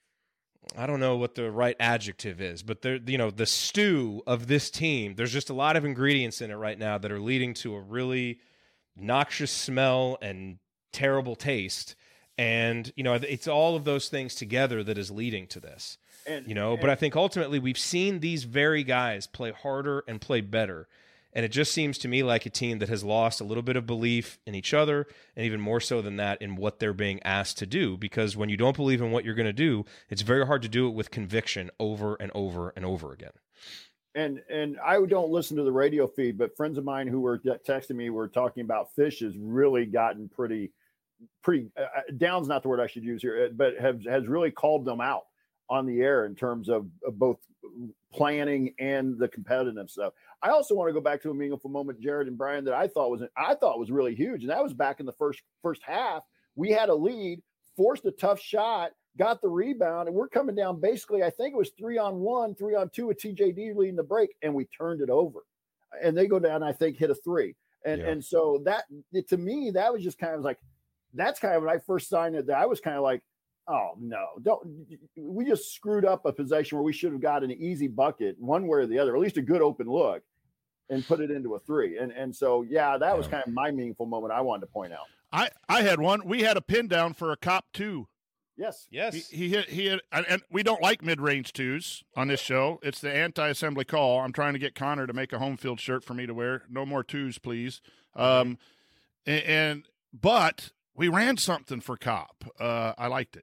I don't know what the right adjective is, but there, you know, the stew of this team, there's just a lot of ingredients in it right now that are leading to a really noxious smell and terrible taste. And, you know, it's all of those things together that is leading to this. And, you know, and, but I think ultimately we've seen these very guys play harder and play better. And it just seems to me like a team that has lost a little bit of belief in each other, and even more so than that in what they're being asked to do. Because when you don't believe in what you're going to do, it's very hard to do it with conviction over and over and over again. And and I don't listen to the radio feed, but friends of mine who were texting me were talking about Fish has really gotten pretty, pretty uh, down's not the word I should use here, but have, has really called them out on the air in terms of, of both planning and the competitive stuff. I also want to go back to a meaningful moment, Jared and Brian, that I thought was I thought was really huge, and that was back in the first first half. We had a lead, forced a tough shot, got the rebound, and we're coming down basically. I think it was three on one, three on two with T J D leading the break, and we turned it over. And they go down, I think, hit a three, and yeah. and so that to me that was just kind of like that's kind of when I first signed it. That I was kind of like, oh no, don't we just screwed up a possession where we should have got an easy bucket one way or the other, or at least a good open look, and put it into a three. And and so, yeah, that was kind of my meaningful moment I wanted to point out. I, I had one. We had a pin down for a cop two. Yes. Yes. He, he hit, he hit, and, and we don't like mid-range twos on this show. It's the anti-assembly call. I'm trying to get Connor to make a home field shirt for me to wear. No more twos, please. Um, and, and but we ran something for cop. Uh, I liked it.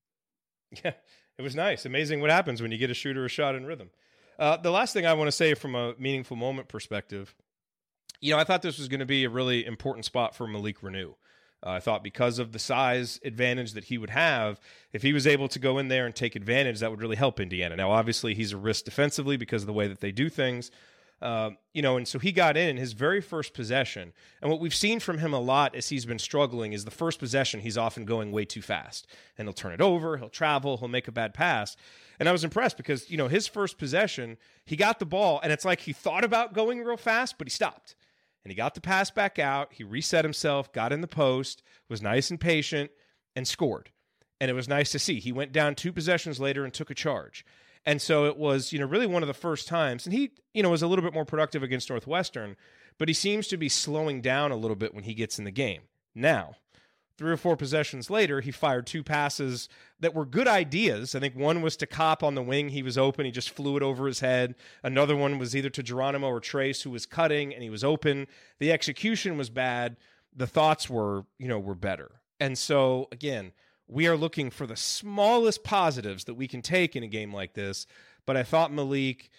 Yeah, it was nice. Amazing what happens when you get a shooter a shot in rhythm. Uh, the last thing I want to say from a meaningful moment perspective, you know, I thought this was going to be a really important spot for Malik Reneau. Uh, I thought because of the size advantage that he would have, if he was able to go in there and take advantage, that would really help Indiana. Now, obviously, he's a risk defensively because of the way that they do things. Uh, you know, and so he got in his very first possession. And what we've seen from him a lot as he's been struggling is the first possession, he's often going way too fast. And he'll turn it over, he'll travel, he'll make a bad pass. And I was impressed because, you know, his first possession, he got the ball, and it's like he thought about going real fast, but he stopped. And he got the pass back out, he reset himself, got in the post, was nice and patient, and scored. And it was nice to see. He went down two possessions later and took a charge. And so it was, you know, really one of the first times. And he, you know, was a little bit more productive against Northwestern, but he seems to be slowing down a little bit when he gets in the game. Now, three or four possessions later, he fired two passes that were good ideas. I think one was to Kopp on the wing. He was open. He just flew it over his head. Another one was either to Geronimo or Trace, who was cutting, and he was open. The execution was bad. The thoughts were, you know, were better. And so, again, we are looking for the smallest positives that we can take in a game like this. But I thought Malik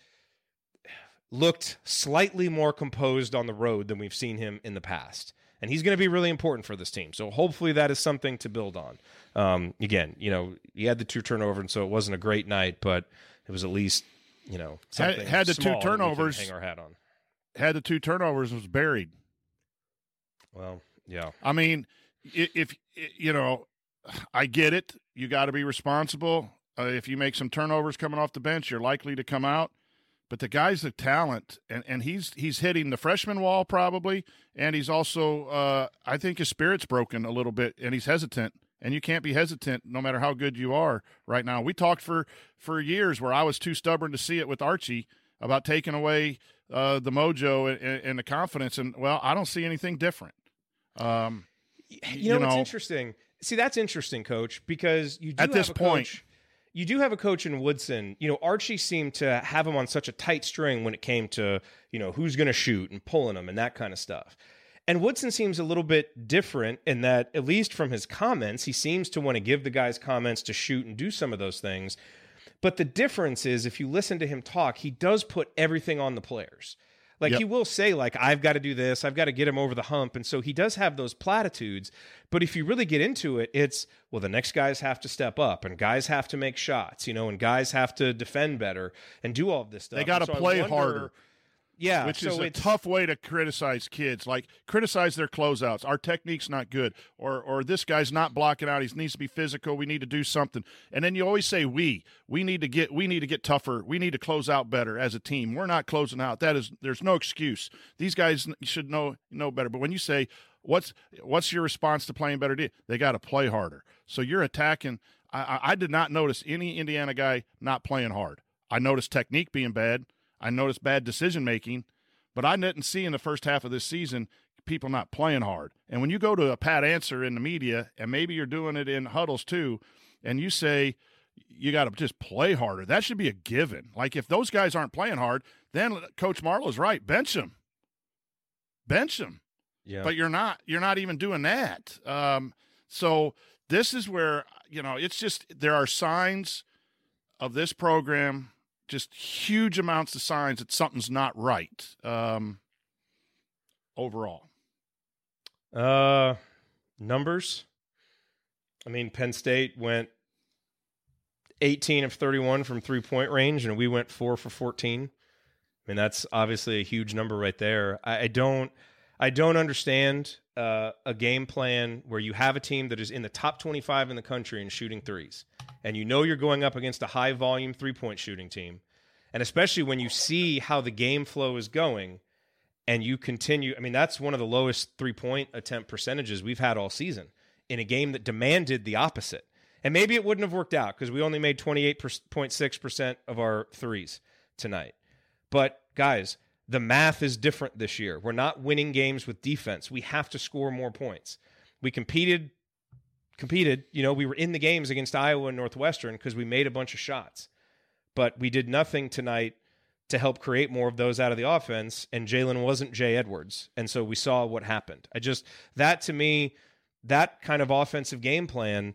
looked slightly more composed on the road than we've seen him in the past. And he's going to be really important for this team. So hopefully that is something to build on. Um, again, you know, he had the two turnovers, and so it wasn't a great night, but it was at least, you know, something had, had the two small that we can turnovers. hang our hat on. Had the two turnovers was buried. Well, yeah. I mean, if, if you know, I get it. You got to be responsible. Uh, if you make some turnovers coming off the bench, you're likely to come out. But the guy's a talent, and, and he's he's hitting the freshman wall probably, and he's also, uh, I think his spirit's broken a little bit, and he's hesitant. And you can't be hesitant no matter how good you are right now. We talked for, for years where I was too stubborn to see it with Archie about taking away uh, the mojo and, and the confidence, and, well, I don't see anything different. Um, you know, you know it's interesting. See, that's interesting, Coach, because you do at this have a point, coach, you do have a coach in Woodson. You know, Archie seemed to have him on such a tight string when it came to, you know, who's going to shoot and pulling him and that kind of stuff. And Woodson seems a little bit different in that, at least from his comments, he seems to want to give the guys comments to shoot and do some of those things. But the difference is, if you listen to him talk, he does put everything on the players. Like Yep. he will say like, I've got to do this. I've got to get him over the hump. And so he does have those platitudes. But if you really get into it, it's, well, the next guys have to step up and guys have to make shots, you know, and guys have to defend better and do all of this stuff. They got to so play wonder, harder. Yeah. Which so is a it's, tough way to criticize kids. Like, criticize their closeouts. Our technique's not good. Or or this guy's not blocking out. He needs to be physical. We need to do something. And then you always say we. We need to get we need to get tougher. We need to close out better as a team. We're not closing out. That is there's no excuse. These guys should know know better. But when you say what's what's your response to playing better? They got to play harder. So you're attacking. I, I, I did not notice any Indiana guy not playing hard. I noticed technique being bad. I noticed bad decision-making, but I didn't see in the first half of this season people not playing hard. And when you go to a pat answer in the media, and maybe you're doing it in huddles too, and you say you got to just play harder, that should be a given. Like if those guys aren't playing hard, then Coach Marlowe's right. Bench them. Bench them. yeah. But you're not. You're not even doing that. Um, so this is where, you know, it's just there are signs of this program – just huge amounts of signs that something's not right um, overall. Uh, numbers. I mean, Penn State went eighteen of thirty-one from three-point range, and we went four for fourteen. I mean, that's obviously a huge number right there. I, I don't, I don't understand uh, a game plan where you have a team that is in the top twenty-five in the country in shooting threes, and you know you're going up against a high-volume three-point shooting team, and especially when you see how the game flow is going, and you continue. I mean, that's one of the lowest three-point attempt percentages we've had all season in a game that demanded the opposite. And maybe it wouldn't have worked out because we only made twenty-eight point six percent of our threes tonight. But, guys, the math is different this year. We're not winning games with defense. We have to score more points. We competed, competed, you know, we were in the games against Iowa and Northwestern because we made a bunch of shots. But we did nothing tonight to help create more of those out of the offense, and Jalen wasn't Jay Edwards. And so we saw what happened. I just, that to me, that kind of offensive game plan,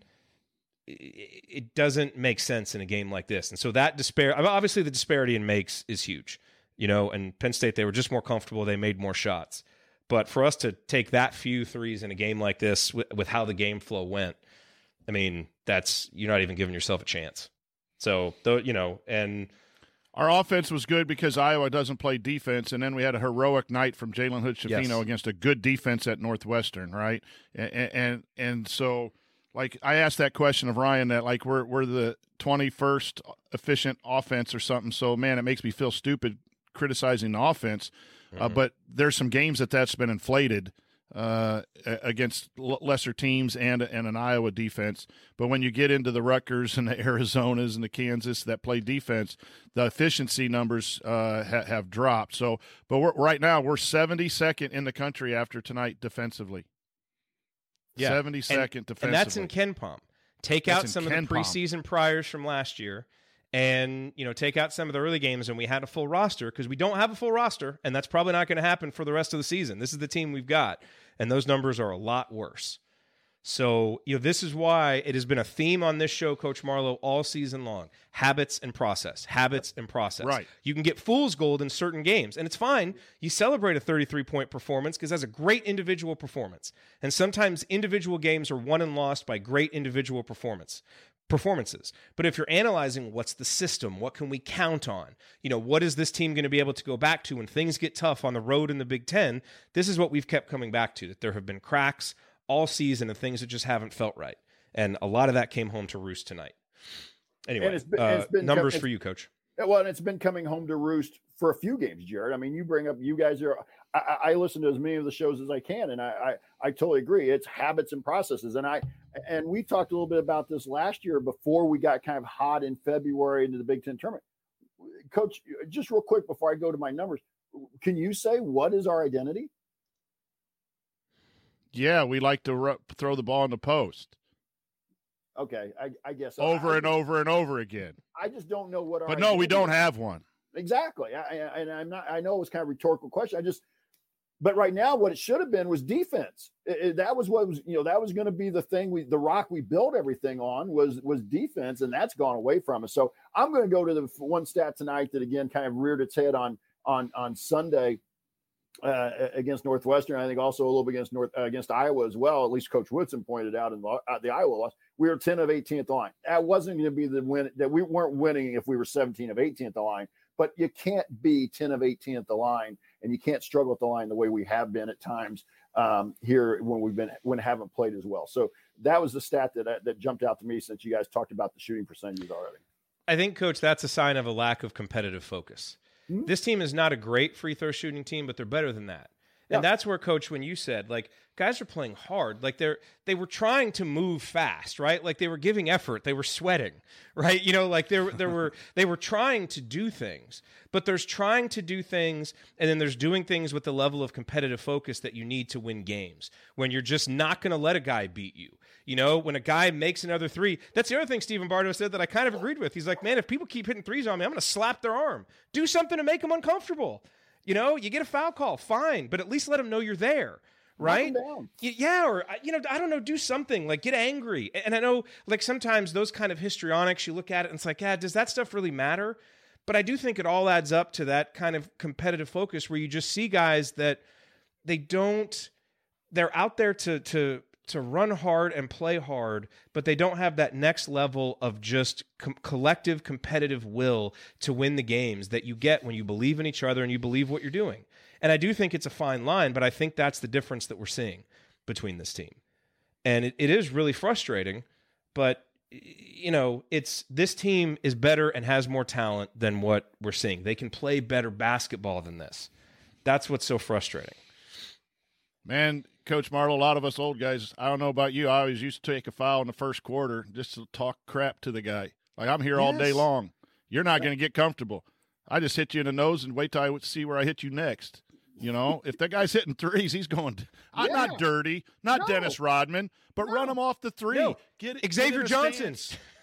it doesn't make sense in a game like this. And so that despair, obviously the disparity in makes is huge, you know, and Penn State, they were just more comfortable. They made more shots. But for us to take that few threes in a game like this with, with how the game flow went, I mean, that's, you're not even giving yourself a chance. So, though, you know, and our offense was good because Iowa doesn't play defense, and then we had a heroic night from Jalen Hood-Schifino Yes. against a good defense at Northwestern, right? And, and and so, like, I asked that question of Ryan that, like, we're we're the twenty-first efficient offense or something. So, man, it makes me feel stupid criticizing the offense. Mm-hmm. Uh, but there's some games that that's been inflated uh, against l- lesser teams and and an Iowa defense. But when you get into the Rutgers and the Arizonas and the Kansas that play defense, the efficiency numbers uh, ha- have dropped. So, but we're, right now we're seventy-second in the country after tonight defensively. yeah. seventy-second and, defensively. and that's in Ken Palm. Take That's out in some Ken of the Palm. preseason priors from last year, and, you know, take out some of the early games, and we had a full roster because we don't have a full roster, and that's probably not going to happen for the rest of the season. This is the team we've got, and those numbers are a lot worse. So, you know, this is why it has been a theme on this show, Coach Marlowe, all season long. Habits and process. Habits and process. Right. You can get fool's gold in certain games, and it's fine. You celebrate a thirty-three-point performance because that's a great individual performance. And sometimes individual games are won and lost by great individual performance. performances. But if you're analyzing what's the system, what can we count on? You know, what is this team going to be able to go back to when things get tough on the road in the Big Ten? This is what we've kept coming back to, that there have been cracks all season and things that just haven't felt right. And a lot of that came home to roost tonight. Anyway, And it's been- uh, it's been- numbers it's- for you, Coach. Well, and it's been coming home to roost for a few games, Jared. I mean, you bring up, you guys are, I, I listen to as many of the shows as I can, and I, I, I totally agree. It's habits and processes. And I, and we talked a little bit about this last year before we got kind of hot in February into the Big Ten tournament. Coach, just real quick before I go to my numbers, can you say what is our identity? Yeah, we like to ru- throw the ball in the post Okay, I, I guess. over I, and over and over again. I just don't know what our But no, we identity don't is. have one. Exactly. I, I, and I'm not, I know it was kind of a rhetorical question. I just, but right now what it should have been was defense. It, it, that was what was, you know, that was going to be the thing we, the rock we built everything on was, was defense. And that's gone away from us. So I'm going to go to the one stat tonight that again, kind of reared its head on, on, on Sunday. uh, against Northwestern. I think also a little bit against North uh, against Iowa as well. At least Coach Woodson pointed out in the, uh, the Iowa loss, we were ten of eighteen at the line. That wasn't going to be the win. That we weren't winning if we were seventeen of eighteen at the line. But you can't be ten of eighteen at the line, and you can't struggle at the line the way we have been at times um, here when we've been when haven't played as well. So that was the stat that that jumped out to me since you guys talked about the shooting percentages already. I think, Coach, that's a sign of a lack of competitive focus. Mm-hmm. This team is not a great free throw shooting team, but they're better than that. And yeah. that's where, Coach, when you said, like, guys are playing hard, like they're they were trying to move fast, right? Like they were giving effort, they were sweating, right? You know, like there there were they were trying to do things, but there's trying to do things, and then there's doing things with the level of competitive focus that you need to win games. When you're just not going to let a guy beat you, you know, when a guy makes another three. That's the other thing Stephen Bardo said that I kind of agreed with. He's like, man, if people keep hitting threes on me, I'm going to slap their arm. Do something to make them uncomfortable. You know, you get a foul call, fine, but at least let them know you're there, right? Yeah, or, you know, I don't know, do something, like get angry. And I know, like, sometimes those kind of histrionics, you look at it and it's like, yeah, does that stuff really matter? But I do think it all adds up to that kind of competitive focus where you just see guys that they don't, they're out there to to to run hard and play hard, but they don't have that next level of just com- collective competitive will to win the games that you get when you believe in each other and you believe what you're doing. And I do think it's a fine line, but I think that's the difference that we're seeing between this team. And it, it is really frustrating, but you know, it's this team is better and has more talent than what we're seeing. They can play better basketball than this. That's what's so frustrating. Man, Coach Marlowe, a lot of us old guys, I don't know about you, I always used to take a foul in the first quarter just to talk crap to the guy. Like, I'm here yes. all day long. You're not going to get comfortable. I just hit you in the nose and wait till I see where I hit you next. You know, if the guy's hitting threes, he's going, I'm yeah. not dirty, not no. Dennis Rodman, but no. run him off the three. No. Get it, Xavier get Johnson.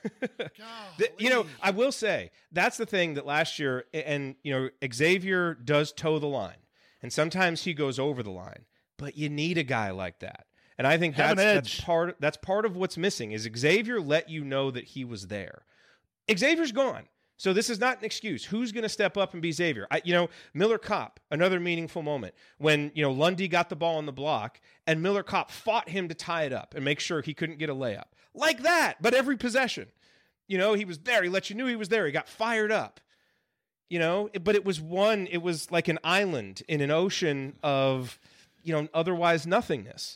the, you know, I will say, that's the thing that last year, and, you know, Xavier does toe the line, and sometimes he goes over the line. But you need a guy like that. And I think that's, that's part that's part of what's missing is Xavier let you know that he was there. Xavier's gone. So this is not an excuse. Who's going to step up and be Xavier? I, you know, Miller Kopp, another meaningful moment when, you know, Lundy got the ball on the block and Miller Kopp fought him to tie it up and make sure he couldn't get a layup. Like that, but every possession. You know, he was there. He let you know he was there. He got fired up. You know, but it was one, it was like an island in an ocean of, you know, otherwise nothingness.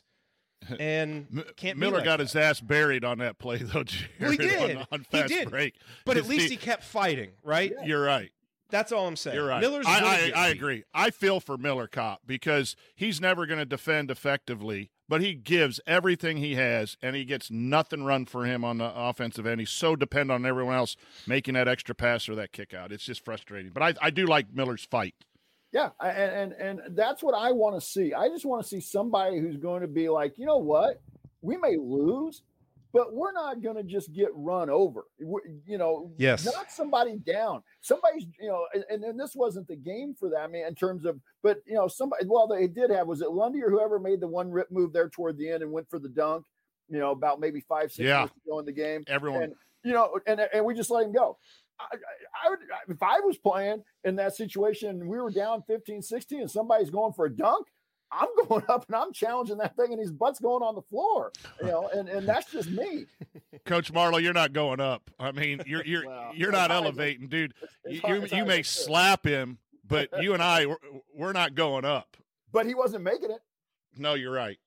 And can't Miller like got that. his ass buried on that play, though, Jared, well, he did. on, on fast he did. break. But at least he, he kept fighting, right? Yeah. You're right. That's all I'm saying. You're right. Miller's I, I, I agree. I feel for Miller Kopp because he's never going to defend effectively, but he gives everything he has, and he gets nothing run for him on the offensive end. He's so dependent on everyone else making that extra pass or that kick out. It's just frustrating. But I, I do like Miller's fight. Yeah, and, and and that's what I want to see. I just want to see somebody who's going to be like, you know what, we may lose, but we're not going to just get run over. We're, you know, yes. knock somebody down. Somebody's, you know, and, and this wasn't the game for that. I mean, in terms of, but you know, somebody. Well, they did have was it Lundy or whoever made the one rip move there toward the end and went for the dunk. You know, about maybe five six yeah. minutes to go in the game. Everyone, and, you know, and and we just let him go. I, I would, if I was playing in that situation and we were down fifteen, sixteen and somebody's going for a dunk, I'm going up and I'm challenging that thing and his butt's going on the floor, you know, and, and that's just me. Coach Marlowe, you're not going up. I mean, you're, you're, well, you're not elevating, dude. It's, it's you, you may slap him, but you and I, we're, we're not going up. But he wasn't making it. No, you're right.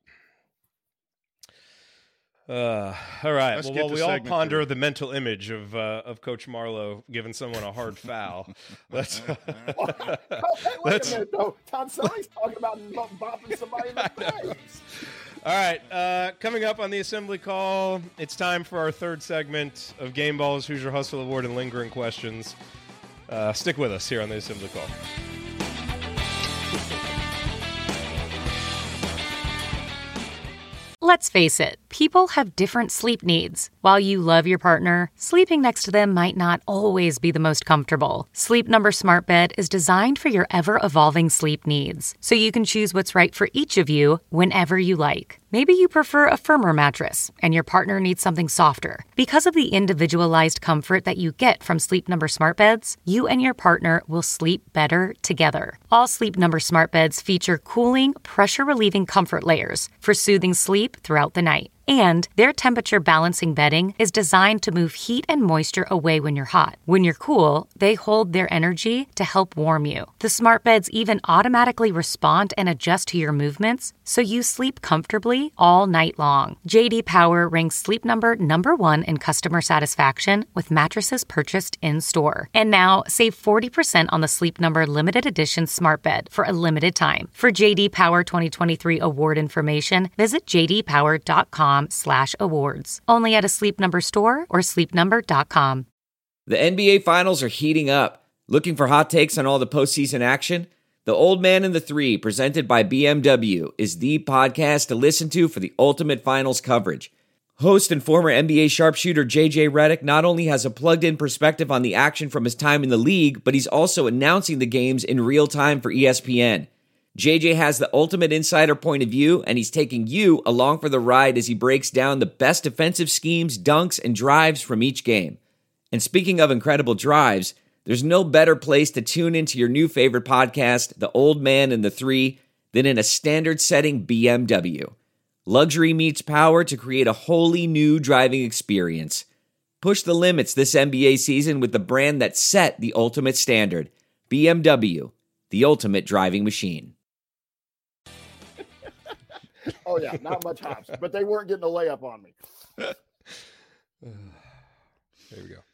Uh, all right. Let's well, while we all ponder through. the mental image of uh, of Coach Marlowe giving someone a hard foul, let's. oh, hey, wait let's, a minute, though. Tom Sonny's talking about bopping somebody in the face. All right. Uh, coming up on the Assembly Call, it's time for our third segment of Game Balls, Hoosier Hustle Award, and Lingering Questions. Uh, stick with us here on the Assembly Call. Let's face it, people have different sleep needs. While you love your partner, sleeping next to them might not always be the most comfortable. Sleep Number Smart Bed is designed for your ever-evolving sleep needs, so you can choose what's right for each of you whenever you like. Maybe you prefer a firmer mattress and your partner needs something softer. Because of the individualized comfort that you get from Sleep Number smart beds, you and your partner will sleep better together. All Sleep Number smart beds feature cooling, pressure-relieving comfort layers for soothing sleep throughout the night. And their temperature balancing bedding is designed to move heat and moisture away when you're hot. When you're cool, they hold their energy to help warm you. The smart beds even automatically respond and adjust to your movements, so you sleep comfortably all night long. J D Power ranks Sleep Number number one in customer satisfaction with mattresses purchased in-store. And now, save forty percent on the Sleep Number limited edition smart bed for a limited time. For J D Power twenty twenty-three award information, visit j d power dot com slash awards. Only at a Sleep Number store or sleep number dot com. The N B A Finals are heating up. Looking for hot takes on all the postseason action? The Old Man and the Three, presented by B M W, is the podcast to listen to for the ultimate finals coverage. Host and former N B A sharpshooter J J Redick not only has a plugged-in perspective on the action from his time in the league, but he's also announcing the games in real time for E S P N. J J has the ultimate insider point of view, and he's taking you along for the ride as he breaks down the best defensive schemes, dunks, and drives from each game. And speaking of incredible drives, there's no better place to tune into your new favorite podcast, The Old Man and the Three, than in a standard-setting B M W. Luxury meets power to create a wholly new driving experience. Push the limits this N B A season with the brand that set the ultimate standard, B M W, the ultimate driving machine. Oh, yeah, not much hops, but they weren't getting a layup on me. There we go.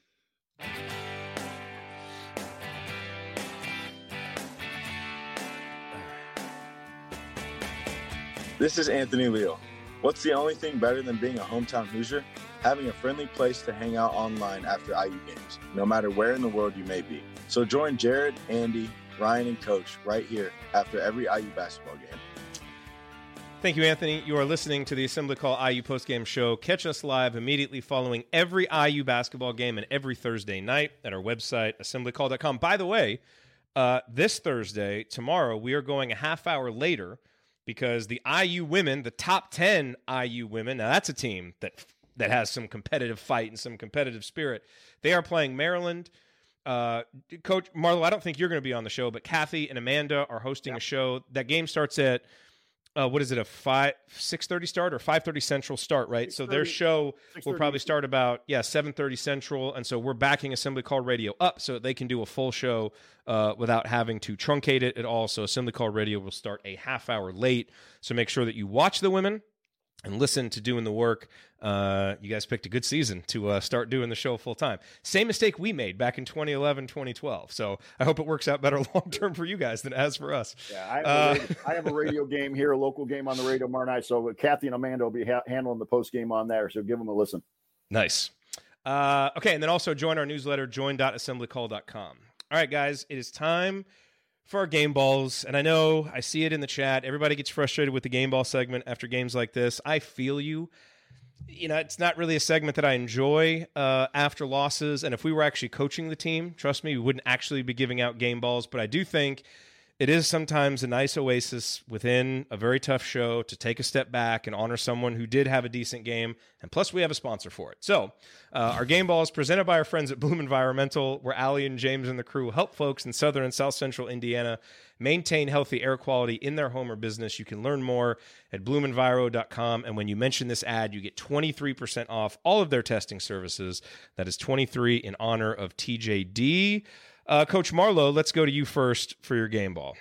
This is Anthony Leo. What's the only thing better than being a hometown Hoosier? Having a friendly place to hang out online after I U games, no matter where in the world you may be. So join Jared, Andy, Ryan, and Coach right here after every I U basketball game. Thank you, Anthony. You are listening to the Assembly Call I U postgame show. Catch us live immediately following every I U basketball game and every Thursday night at our website, assembly call dot com. By the way, uh, this Thursday, tomorrow, we are going a half hour later because the I U women, the top ten I U women, now that's a team that that has some competitive fight and some competitive spirit. They are playing Maryland. Uh, Coach Marlo, I don't think you're going to be on the show, but Kathy and Amanda are hosting yeah. a show. That game starts at Uh, what is it, a five six thirty start or five thirty Central start, right? So their show will probably start about, yeah, seven thirty Central, and so we're backing Assembly Call Radio up so that they can do a full show uh, without having to truncate it at all. So Assembly Call Radio will start a half hour late, so make sure that you watch the women and listen to Doing the Work. Uh, you guys picked a good season to uh, start doing the show full time. Same mistake we made back in twenty eleven, twenty twelve. So I hope it works out better long term for you guys than it has for us. Yeah, I have, uh, a radio, I have a radio game here, a local game on the radio tomorrow night. So Kathy and Amanda will be ha- handling the post game on there. So give them a listen. Nice. Uh, okay, and then also join our newsletter, join dot assembly call dot com. All right, guys, it is time for our game balls. And I know I see it in the chat. Everybody gets frustrated with the game ball segment after games like this. I feel you. You know, it's not really a segment that I enjoy uh, after losses. And if we were actually coaching the team, trust me, we wouldn't actually be giving out game balls. But I do think it is sometimes a nice oasis within a very tough show to take a step back and honor someone who did have a decent game. And plus, we have a sponsor for it. So uh, our game ball is presented by our friends at Bloom Environmental, where Allie and James and the crew help folks in southern and south central Indiana maintain healthy air quality in their home or business. You can learn more at bloom enviro dot com. And when you mention this ad, you get twenty-three percent off all of their testing services. That is twenty-three in honor of T J D. Uh, Coach Marlowe, let's go to you first for your game ball.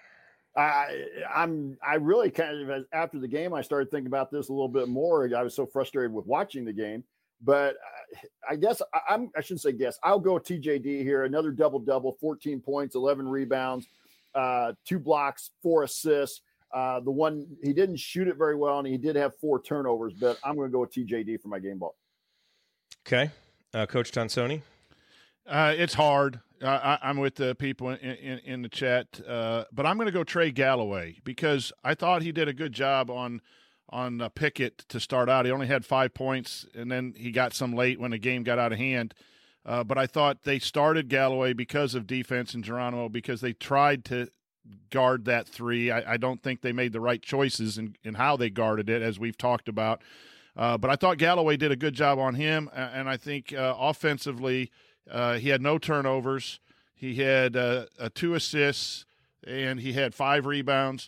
I, I'm, I really kind of, after the game, I started thinking about this a little bit more. I was so frustrated with watching the game, but I guess I, I'm, I shouldn't say guess. I'll go T J D here. Another double double, fourteen points, eleven rebounds, uh, two blocks, four assists. Uh, the one, he didn't shoot it very well, and he did have four turnovers, but I'm going to go with T J D for my game ball. Okay. Uh, Coach Tonsoni? Uh, it's hard. Uh, I, I'm with the people in, in, in the chat, uh, but I'm going to go Trey Galloway because I thought he did a good job on on uh, Pickett to start out. He only had five points, and then he got some late when the game got out of hand. Uh, but I thought they started Galloway because of defense in Geronimo, because they tried to guard that three. I, I don't think they made the right choices in, in how they guarded it, as we've talked about. Uh, but I thought Galloway did a good job on him, and I think uh, offensively uh, he had no turnovers. He had uh, uh, two assists, and he had five rebounds.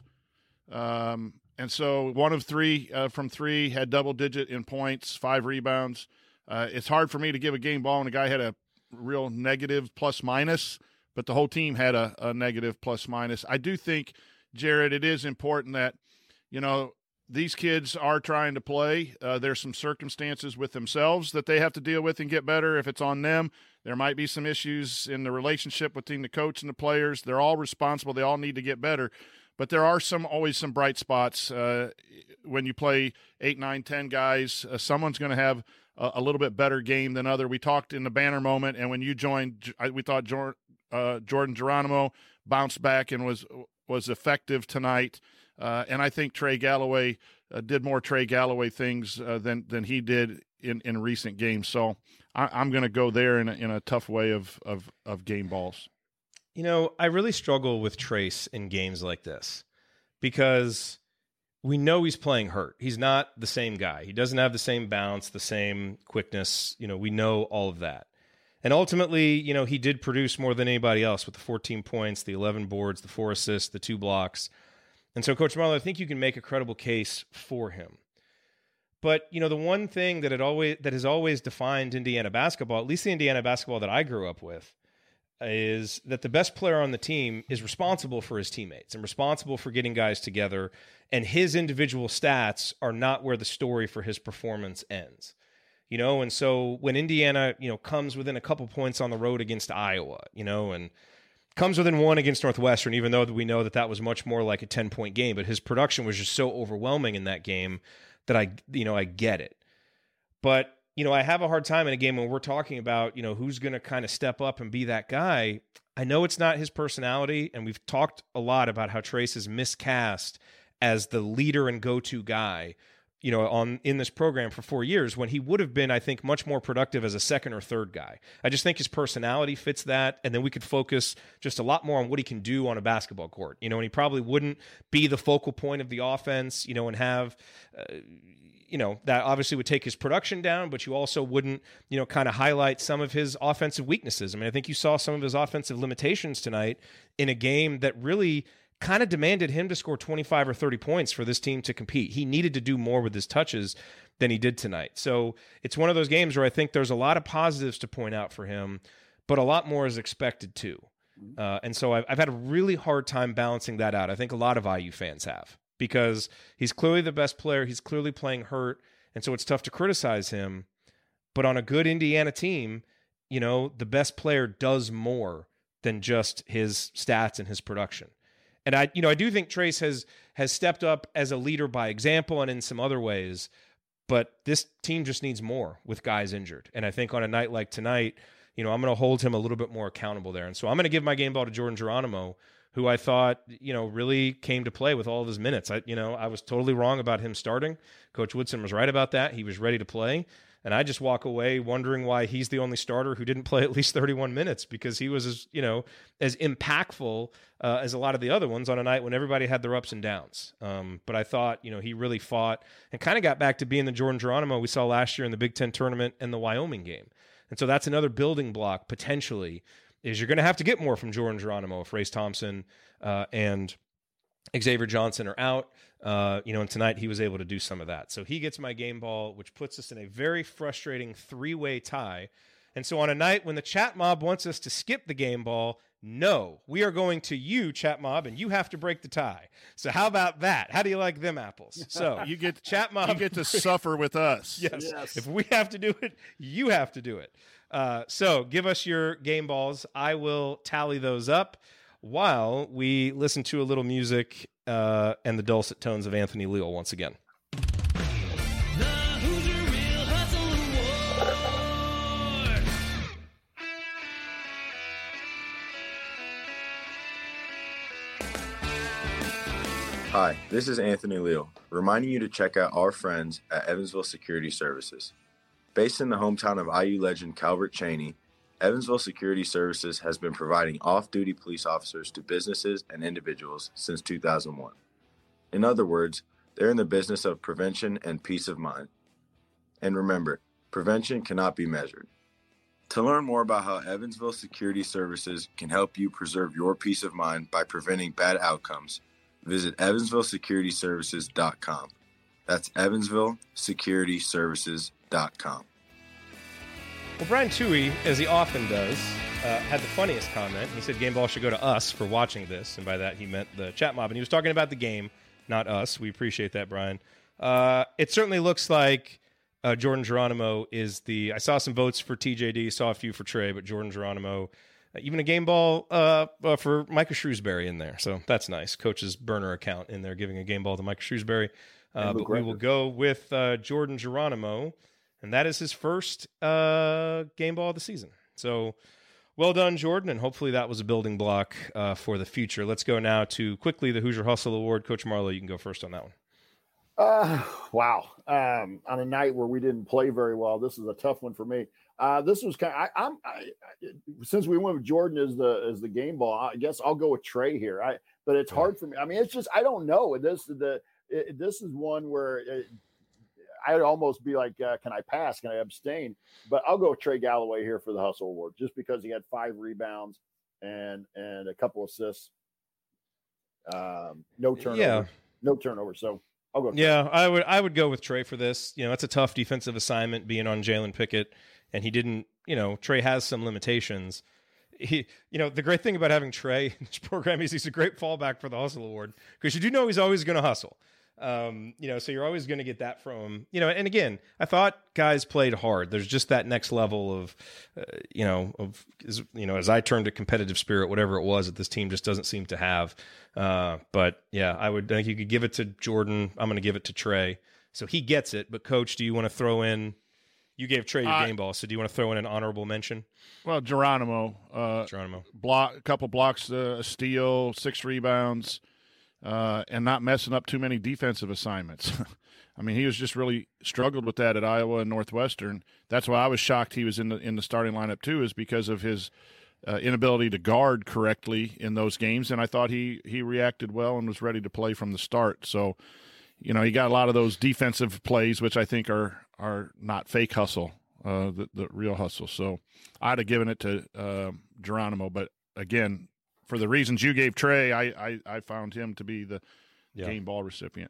Um, and so one of three uh, from three, had double-digit in points, five rebounds. Uh, it's hard for me to give a game ball when a guy had a real negative plus-minus, but the whole team had a, a negative plus-minus. I do think, Jared, it is important that, you know, these kids are trying to play. Uh, there's some circumstances with themselves that they have to deal with and get better. If it's on them, there might be some issues in the relationship between the coach and the players. They're all responsible. They all need to get better. But there are some always some bright spots. Uh, when you play eight, nine, ten guys, uh, someone's going to have a, a little bit better game than other. We talked in the banner moment, and when you joined, we thought Jor- uh, Jordan Geronimo bounced back and was was effective tonight. Uh, and I think Trey Galloway uh, did more Trey Galloway things uh, than than he did in, in recent games. So I, I'm going to go there in a, in a tough way of, of of game balls. You know, I really struggle with Trace in games like this because we know he's playing hurt. He's not the same guy. He doesn't have the same bounce, the same quickness. You know, we know all of that. And ultimately, you know, he did produce more than anybody else with the fourteen points, the eleven boards, the four assists, the two blocks. And so, Coach Marlowe, I think you can make a credible case for him. But, you know, the one thing that it always that has always defined Indiana basketball, at least the Indiana basketball that I grew up with, is that the best player on the team is responsible for his teammates and responsible for getting guys together, and his individual stats are not where the story for his performance ends. You know, and so when Indiana, you know, comes within a couple points on the road against Iowa, you know, and comes within one against Northwestern, even though we know that that was much more like a ten-point game, but his production was just so overwhelming in that game that I, you know, I get it. But, you know, I have a hard time in a game when we're talking about, you know, who's going to kind of step up and be that guy. I know it's not his personality, and we've talked a lot about how Trace is miscast as the leader and go-to guy, you know, on in this program for four years when he would have been, I think, much more productive as a second or third guy. I just think his personality fits that, and then we could focus just a lot more on what he can do on a basketball court, you know, and he probably wouldn't be the focal point of the offense, you know, and have, uh, you know, that obviously would take his production down, but you also wouldn't, you know, kind of highlight some of his offensive weaknesses. I mean, I think you saw some of his offensive limitations tonight in a game that really kind of demanded him to score twenty-five or thirty points for this team to compete. He needed to do more with his touches than he did tonight. So it's one of those games where I think there's a lot of positives to point out for him, but a lot more is expected too. Uh, and so I've, I've had a really hard time balancing that out. I think a lot of I U fans have, because he's clearly the best player. He's clearly playing hurt. And so it's tough to criticize him. But on a good Indiana team, you know, the best player does more than just his stats and his production. And I, you know, I do think Trace has has stepped up as a leader by example and in some other ways, but this team just needs more with guys injured. And I think on a night like tonight, you know, I'm going to hold him a little bit more accountable there. And so I'm going to give my game ball to Jordan Geronimo, who I thought, you know, really came to play with all of his minutes. I, you know, I was totally wrong about him starting. Coach Woodson was right about that. He was ready to play. And I just walk away wondering why he's the only starter who didn't play at least thirty-one minutes, because he was as, you know, as impactful uh, as a lot of the other ones on a night when everybody had their ups and downs. Um, but I thought, you know, he really fought and kind of got back to being the Jordan Geronimo we saw last year in the Big Ten tournament and the Wyoming game. And so that's another building block potentially, is you're going to have to get more from Jordan Geronimo if Race Thompson uh, and Xavier Johnson are out. Uh, you know, and tonight he was able to do some of that. So he gets my game ball, which puts us in a very frustrating three-way tie. And so on a night when the chat mob wants us to skip the game ball, no, we are going to you, chat mob, and you have to break the tie. So how about that? How do you like them apples? So you get chat mob. You get to suffer with us. Yes. Yes. If we have to do it, you have to do it. Uh, so give us your game balls. I will tally those up while we listen to a little music uh, and the dulcet tones of Anthony Leal once again. Hi, this is Anthony Leal, reminding you to check out our friends at Evansville Security Services. Based in the hometown of I U legend Calvert Chaney, Evansville Security Services has been providing off-duty police officers to businesses and individuals since two thousand one. In other words, they're in the business of prevention and peace of mind. And remember, prevention cannot be measured. To learn more about how Evansville Security Services can help you preserve your peace of mind by preventing bad outcomes, visit evansville security services dot com. That's evansville security services dot com. Well, Brian Toohey, as he often does, uh, had the funniest comment. He said game ball should go to us for watching this, and by that he meant the chat mob. And he was talking about the game, not us. We appreciate that, Brian. Uh, it certainly looks like uh, Jordan Geronimo is the – I saw some votes for T J D, saw a few for Trey, but Jordan Geronimo, uh, even a game ball uh, uh, for Micah Shrewsbury in there. So that's nice. Coach's burner account in there giving a game ball to Micah Shrewsbury. Uh, but we will go with uh, Jordan Geronimo. And that is his first uh, game ball of the season. So well done, Jordan, and hopefully that was a building block uh, for the future. Let's go now to quickly the Hoosier Hustle Award. Coach Marlowe, you can go first on that one. Uh, wow. Um, on a night where we didn't play very well, this is a tough one for me. Uh, this was kind of, I, I'm, I, I, since we went with Jordan as the, as the game ball, I guess I'll go with Trey here. I, but it's hard for me. I mean, it's just, I don't know. This, the, it, this is one where it, I'd almost be like, uh, can I pass? Can I abstain? But I'll go with Trey Galloway here for the Hustle Award, just because he had five rebounds and and a couple assists. Um, no turnover. Yeah. No turnover. So I'll go. Yeah, I would I would go with Trey for this. You know, it's a tough defensive assignment being on Jalen Pickett, and he didn't, you know, Trey has some limitations. He, you know, the great thing about having Trey in this program is he's a great fallback for the Hustle Award, because you do know he's always going to hustle. Um, you know, so you're always going to get that from him, you know, and again, I thought guys played hard. There's just that next level of, uh, you know, of, you know, as I turned to competitive spirit, whatever it was that this team just doesn't seem to have. Uh, but yeah, I would think you could give it to Jordan. I'm going to give it to Trey. So he gets it. But Coach, do you want to throw in, you gave Trey your uh, game ball. So do you want to throw in an honorable mention? Well, Geronimo, uh, Geronimo, block, a couple blocks, uh, a steal, six rebounds. Uh, and not messing up too many defensive assignments. I mean, he was just really struggled with that at Iowa and Northwestern. That's why I was shocked he was in the in the starting lineup too, is because of his uh, inability to guard correctly in those games. And I thought he he reacted well and was ready to play from the start. So, you know, he got a lot of those defensive plays, which I think are are not fake hustle, uh, the the real hustle. So I'd have given it to uh, Geronimo, but again, for the reasons you gave Trey, I, I, I found him to be the yeah. game ball recipient.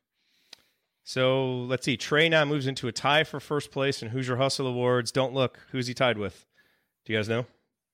So let's see. Trey now moves into a tie for first place in Hoosier Hustle Awards. Don't look. Who's he tied with? Do you guys know?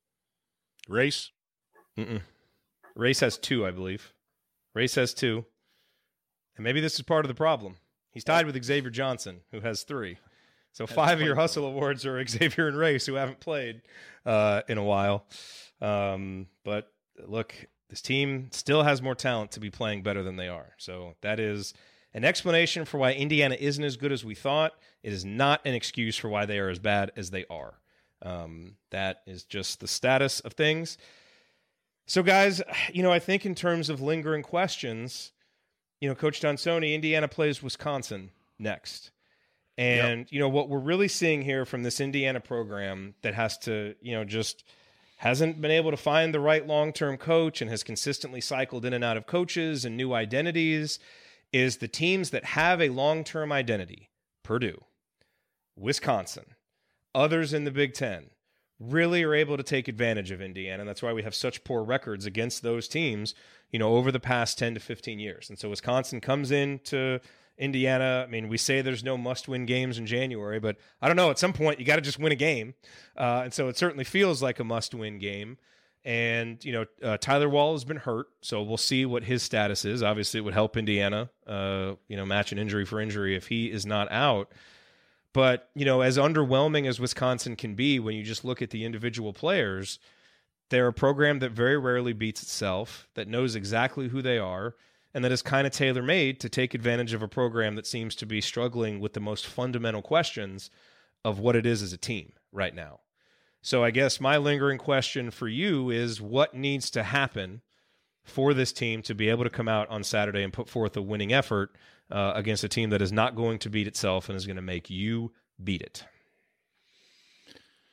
Race? Mm-mm. Race has two, I believe. Race has two. And maybe this is part of the problem. He's tied with Xavier Johnson, who has three. So That's five of your Hustle Awards are Xavier and Race, who haven't played uh, in a while. Um, but look, this team still has more talent to be playing better than they are. So that is an explanation for why Indiana isn't as good as we thought. It is not an excuse for why they are as bad as they are. Um, that is just the status of things. So, guys, you know, I think in terms of lingering questions, you know, Coach D'Antoni, Indiana plays Wisconsin next. And, yep. you know, what we're really seeing here from this Indiana program that has to, you know, just – hasn't been able to find the right long-term coach and has consistently cycled in and out of coaches and new identities, is the teams that have a long-term identity, Purdue, Wisconsin, others in the Big Ten, really are able to take advantage of Indiana. And that's why we have such poor records against those teams, you know, over the past ten to fifteen years. And so Wisconsin comes into Indiana. I mean, we say there's no must-win games in January, but I don't know. At some point, you got to just win a game. Uh, and so it certainly feels like a must-win game. And, you know, uh, Tyler Wall has been hurt, so we'll see what his status is. Obviously, it would help Indiana, uh, you know, match an injury for injury if he is not out. But, you know, as underwhelming as Wisconsin can be when you just look at the individual players, they're a program that very rarely beats itself, that knows exactly who they are, and that is kind of tailor-made to take advantage of a program that seems to be struggling with the most fundamental questions of what it is as a team right now. So I guess my lingering question for you is, what needs to happen for this team to be able to come out on Saturday and put forth a winning effort uh, against a team that is not going to beat itself and is going to make you beat it?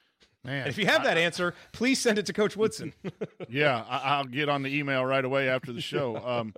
Man, And if you have that I, answer, please send it to Coach Woodson. yeah, I, I'll get on the email right away after the show. Um,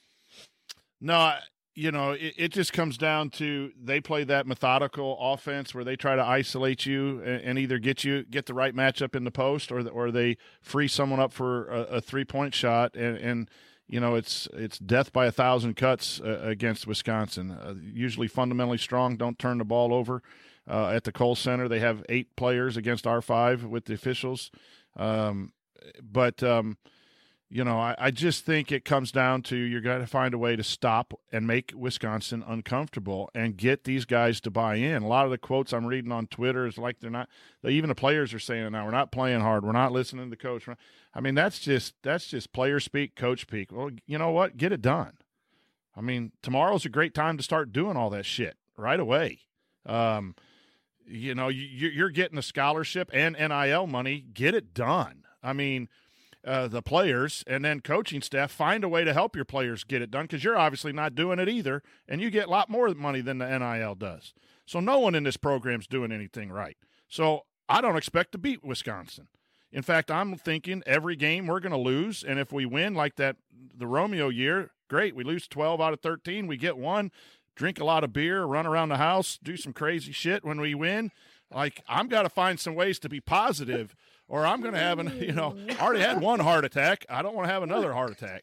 no, I, you know, it, it just comes down to they play that methodical offense where they try to isolate you and, and either get you get the right matchup in the post or the, or they free someone up for a, a three point shot and, and you know it's it's death by a thousand cuts uh, against Wisconsin. Uh, usually fundamentally strong, don't turn the ball over. Uh, at the Kohl Center, they have eight players against our five with the officials. Um, but, um, you know, I, I just think it comes down to you're going to find a way to stop and make Wisconsin uncomfortable and get these guys to buy in. A lot of the quotes I'm reading on Twitter is like they're not – even the players are saying now, we're not playing hard. We're not listening to the coach. I mean, that's just that's just player speak, coach speak. Well, you know what? Get it done. I mean, tomorrow's a great time to start doing all that shit right away. Um You know, you're getting a scholarship and N I L money. Get it done. I mean, uh, the players and then coaching staff, find a way to help your players get it done because you're obviously not doing it either, and you get a lot more money than the N I L does. So no one in this program's doing anything right. So I don't expect to beat Wisconsin. In fact, I'm thinking every game we're going to lose, and if we win like that the Romeo year, great. We lose twelve out of thirteen. We get one. Drink a lot of beer, run around the house, do some crazy shit when we win. Like, I'm got to find some ways to be positive or I'm going to have an, you know, I already had one heart attack. I don't want to have another heart attack.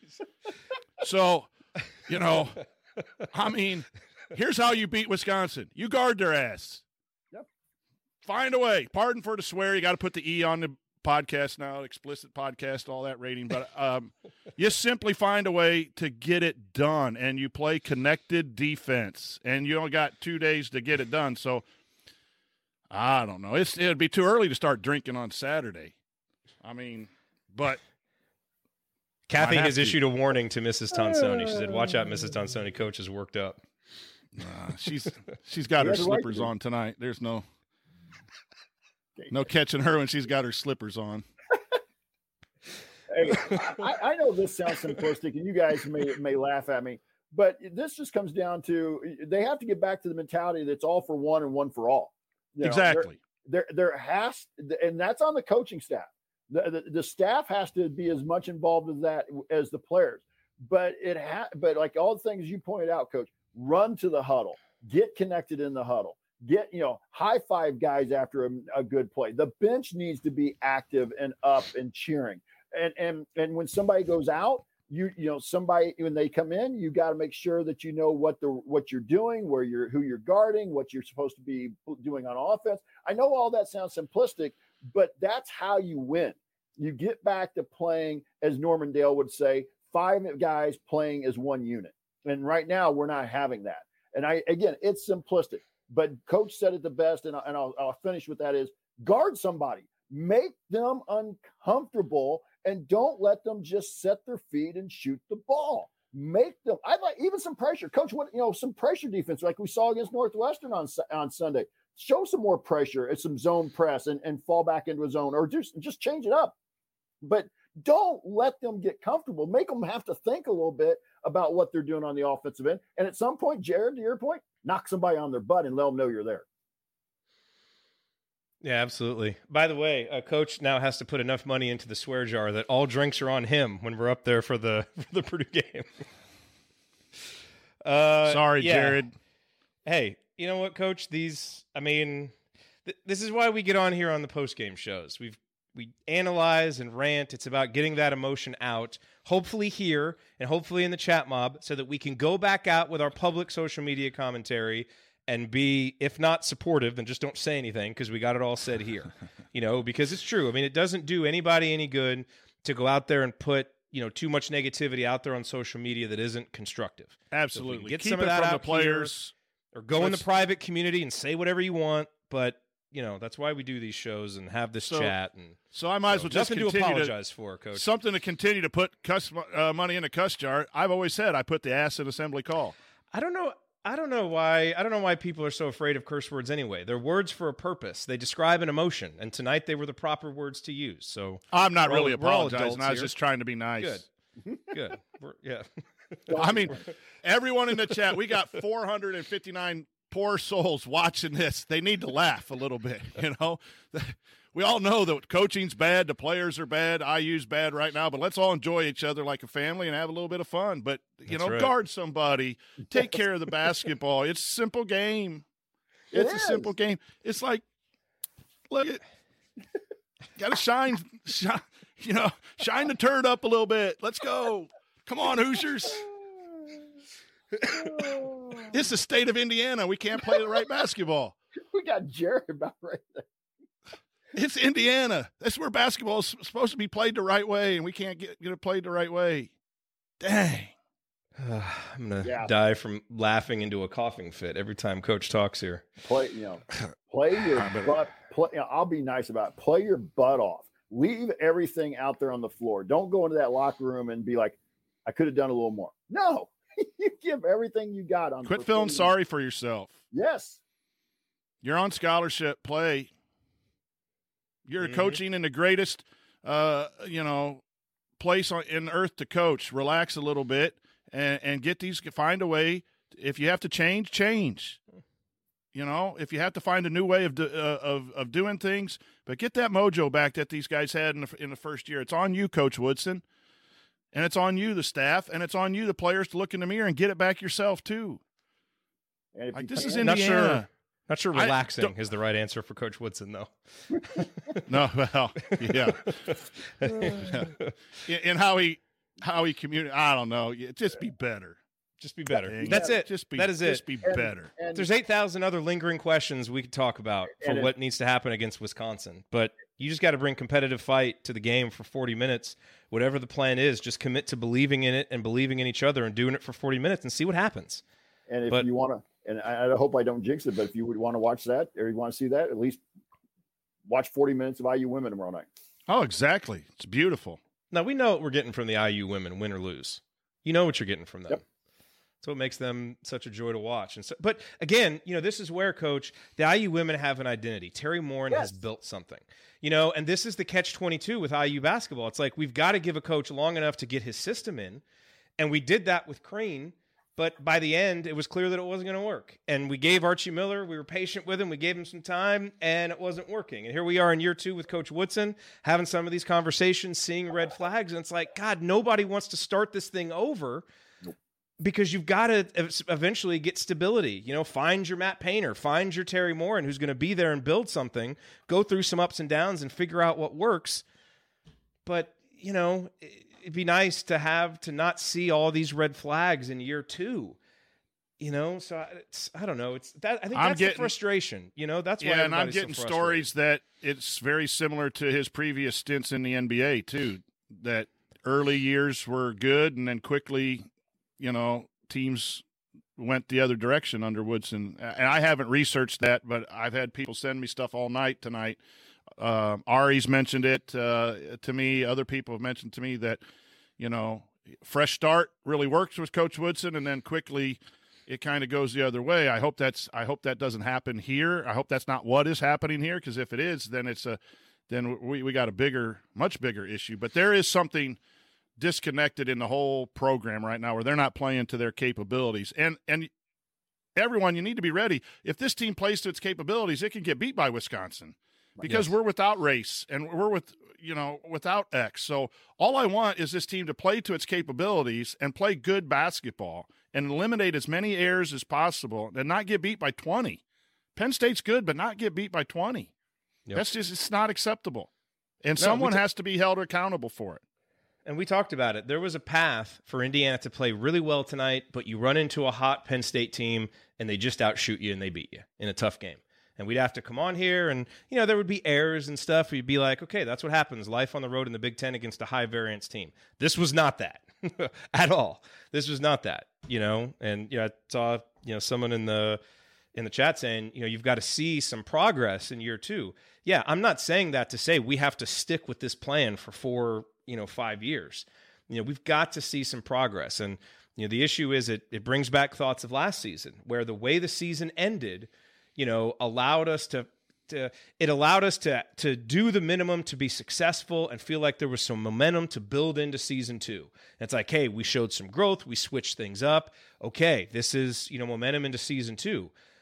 So, you know, I mean, here's how you beat Wisconsin. You guard their ass. Yep. Find a way. Pardon for the swear. You got to put the E on the podcast now, explicit podcast, all that rating. But um, you simply find a way to get it done, and you play connected defense, and you only got two days to get it done. So I don't know. It's it'd be too early to start drinking on Saturday. I mean, but Kathy has to. issued a warning to Missus Tonsoni. She said, "Watch out, Missus Tonsoni. Coach is worked up." Nah, she's she's got her slippers on tonight. There's no. No catching her when she's got her slippers on. Hey, I, I know this sounds simplistic, and you guys may may laugh at me, but this just comes down to they have to get back to the mentality that's all for one and one for all. You know, exactly. There, there, there has, and that's on the coaching staff. The, the the staff has to be as much involved with that as the players. But it ha- but like all the things you pointed out, Coach, run to the huddle, get connected in the huddle. Get, you know, high five guys after a, a good play. The bench needs to be active and up and cheering. And and and when somebody goes out, you you know, somebody when they come in, you got to make sure that you know what the what you're doing, where you're who you're guarding, what you're supposed to be doing on offense. I know all that sounds simplistic, but that's how you win. You get back to playing, as Norman Dale would say, five guys playing as one unit. And right now we're not having that. And I again, it's simplistic. But Coach said it the best, and, I, and I'll, I'll finish with that is guard somebody. Make them uncomfortable, and don't let them just set their feet and shoot the ball. Make them – I'd like even some pressure. Coach, what you know, some pressure defense like we saw against Northwestern on on Sunday. Show some more pressure and some zone press and, and fall back into a zone or just, just change it up. But don't let them get comfortable. Make them have to think a little bit about what they're doing on the offensive end. And at some point, Jared, to your point, knock somebody on their butt and let them know you're there. Yeah, absolutely. By the way, uh, Coach now has to put enough money into the swear jar that all drinks are on him when we're up there for the for the Purdue game. uh, Sorry, yeah. Jared. Hey, you know what, Coach? These, I mean, th- this is why we get on here on the post-game shows. We've we analyze and rant. It's about getting that emotion out, hopefully here and hopefully in the chat mob, so that we can go back out with our public social media commentary and be, if not supportive, then just don't say anything because we got it all said here. You know, because it's true. I mean, it doesn't do anybody any good to go out there and put, you know, too much negativity out there on social media that isn't constructive. Absolutely. So get Keep some it of that from out the players. Here, or go in the private community and say whatever you want, but you know, that's why we do these shows and have this so, chat. And so I might as well just nothing continue to apologize to, for, Coach. Something to continue to put cuss, uh, money in a cuss jar. I've always said I put the ass in assembly call. I don't know. I don't know why. I don't know why people are so afraid of curse words anyway. They're words for a purpose. They describe an emotion, and tonight they were the proper words to use. So I'm not really all, apologizing. I was here. just trying to be nice. Good. Good. We're, yeah. I mean, everyone in the chat, we got four hundred fifty-nine poor souls watching this. They need to laugh a little bit, you know. we all know that coaching's bad, the players are bad, I U's bad right now, but let's all enjoy each other like a family and have a little bit of fun. But, you That's know, right. guard somebody, take care of the basketball. It's a simple game. It's It a is. simple game. It's like, look at, got to shine, shine, you know, shine the turd up a little bit. Let's go. Come on, Hoosiers. It's the state of Indiana. We can't play the right basketball. We got Jared about right there. It's Indiana. That's where basketball is supposed to be played the right way, and we can't get, get it played the right way. Dang. I'm going to Yeah. die from laughing into a coughing fit every time Coach talks here. Play, you know, play your butt. Play. You know, I'll be nice about it. Play your butt off. Leave everything out there on the floor. Don't go into that locker room and be like, I could have done a little more. No, you give everything you got on. Quit for feeling fifteen sorry for yourself. Yes. You're on scholarship. Play. You're Mhm. coaching in the greatest, uh, you know, place on in earth to coach. Relax a little bit and, and get these. Find a way. If you have to change, change. You know, if you have to find a new way of do, uh, of of doing things, but get that mojo back that these guys had in the in the first year. It's on you, Coach Woodson, and it's on you, the staff, and it's on you, the players, to look in the mirror and get it back yourself too. And if Like you this is can- Not Indiana. sure. Not sure I relaxing don't- is the right answer for Coach Woodson, though. No, well, yeah. in, in how he how he communicates, I don't know. Yeah, just be better. Just be better. Dang That's it. Just be that is it. Just be and- better. and- There's eight thousand other lingering questions we could talk about for And it- what needs to happen against Wisconsin. But you just got to bring competitive fight to the game for forty minutes. Whatever the plan is, just commit to believing in it and believing in each other and doing it for forty minutes and see what happens. And if But- you want to, and I, I hope I don't jinx it, but if you would want to watch that or you want to see that, at least watch forty minutes of I U women tomorrow night. Oh, exactly. It's beautiful. Now, we know what we're getting from the I U women, win or lose. You know what you're getting from them. Yep. That's what makes them such a joy to watch. And so, but again, you know, this is where, Coach, the I U women have an identity. Terry Morin Yes. has built something. You know, and this is the catch twenty-two with I U basketball. It's like we've got to give a coach long enough to get his system in. And we did that with Crane. But by the end, it was clear that it wasn't going to work. And we gave Archie Miller, we were patient with him, we gave him some time, and it wasn't working. And here we are in year two with Coach Woodson, having some of these conversations, seeing red flags. And it's like, God, nobody wants to start this thing over because you've got to eventually get stability. You know, find your Matt Painter, find your Terry Morin, who's going to be there and build something, go through some ups and downs and figure out what works. But, you know, it'd be nice to have to not see all these red flags in year two, you know. So it's, I don't know. It's that I think I'm that's getting- the frustration. You know, that's why. Yeah, and I'm everybody's so getting frustrated. stories that it's very similar to his previous stints in the N B A too. That early years were good, and then quickly, you know, teams went the other direction under Woodson. And I haven't researched that, but I've had people send me stuff all night tonight. Uh, Ari's mentioned it uh, to me. Other people have mentioned to me that, you know, fresh start really works with Coach Woodson, and then quickly it kind of goes the other way. I hope that's. I hope that doesn't happen here. I hope that's not what is happening here, because if it is, then it's a, then we we got a bigger, much bigger issue. But there is something disconnected in the whole program right now where they're not playing to their capabilities, and and everyone, you need to be ready. If this team plays to its capabilities, it can get beat by Wisconsin. Because Yes. we're without race and we're with, you know, without X. So all I want is this team to play to its capabilities and play good basketball and eliminate as many errors as possible and not get beat by twenty. Penn State's good, but not get beat by twenty. Yep. That's just, it's not acceptable. And No, someone we ta- has to be held accountable for it. And we talked about it. There was a path for Indiana to play really well tonight, but you run into a hot Penn State team and they just outshoot you and they beat you in a tough game. And we'd have to come on here and, you know, there would be errors and stuff. We'd be like, okay, that's what happens. Life on the road in the Big Ten against a high variance team. This was not that at all. This was not that, you know, and, you know, I saw, you know, someone in the, in the chat saying, you know, you've got to see some progress in year two. Yeah. I'm not saying that to say we have to stick with this plan for four, you know, five years. You know, we've got to see some progress. And, you know, the issue is it, it brings back thoughts of last season where the way the season ended, you know, allowed us to, to it allowed us to to do the minimum to be successful and feel like there was some momentum to build into season two. And it's like, hey, we showed some growth, we switched things up. Okay, this is, you know, momentum into season two.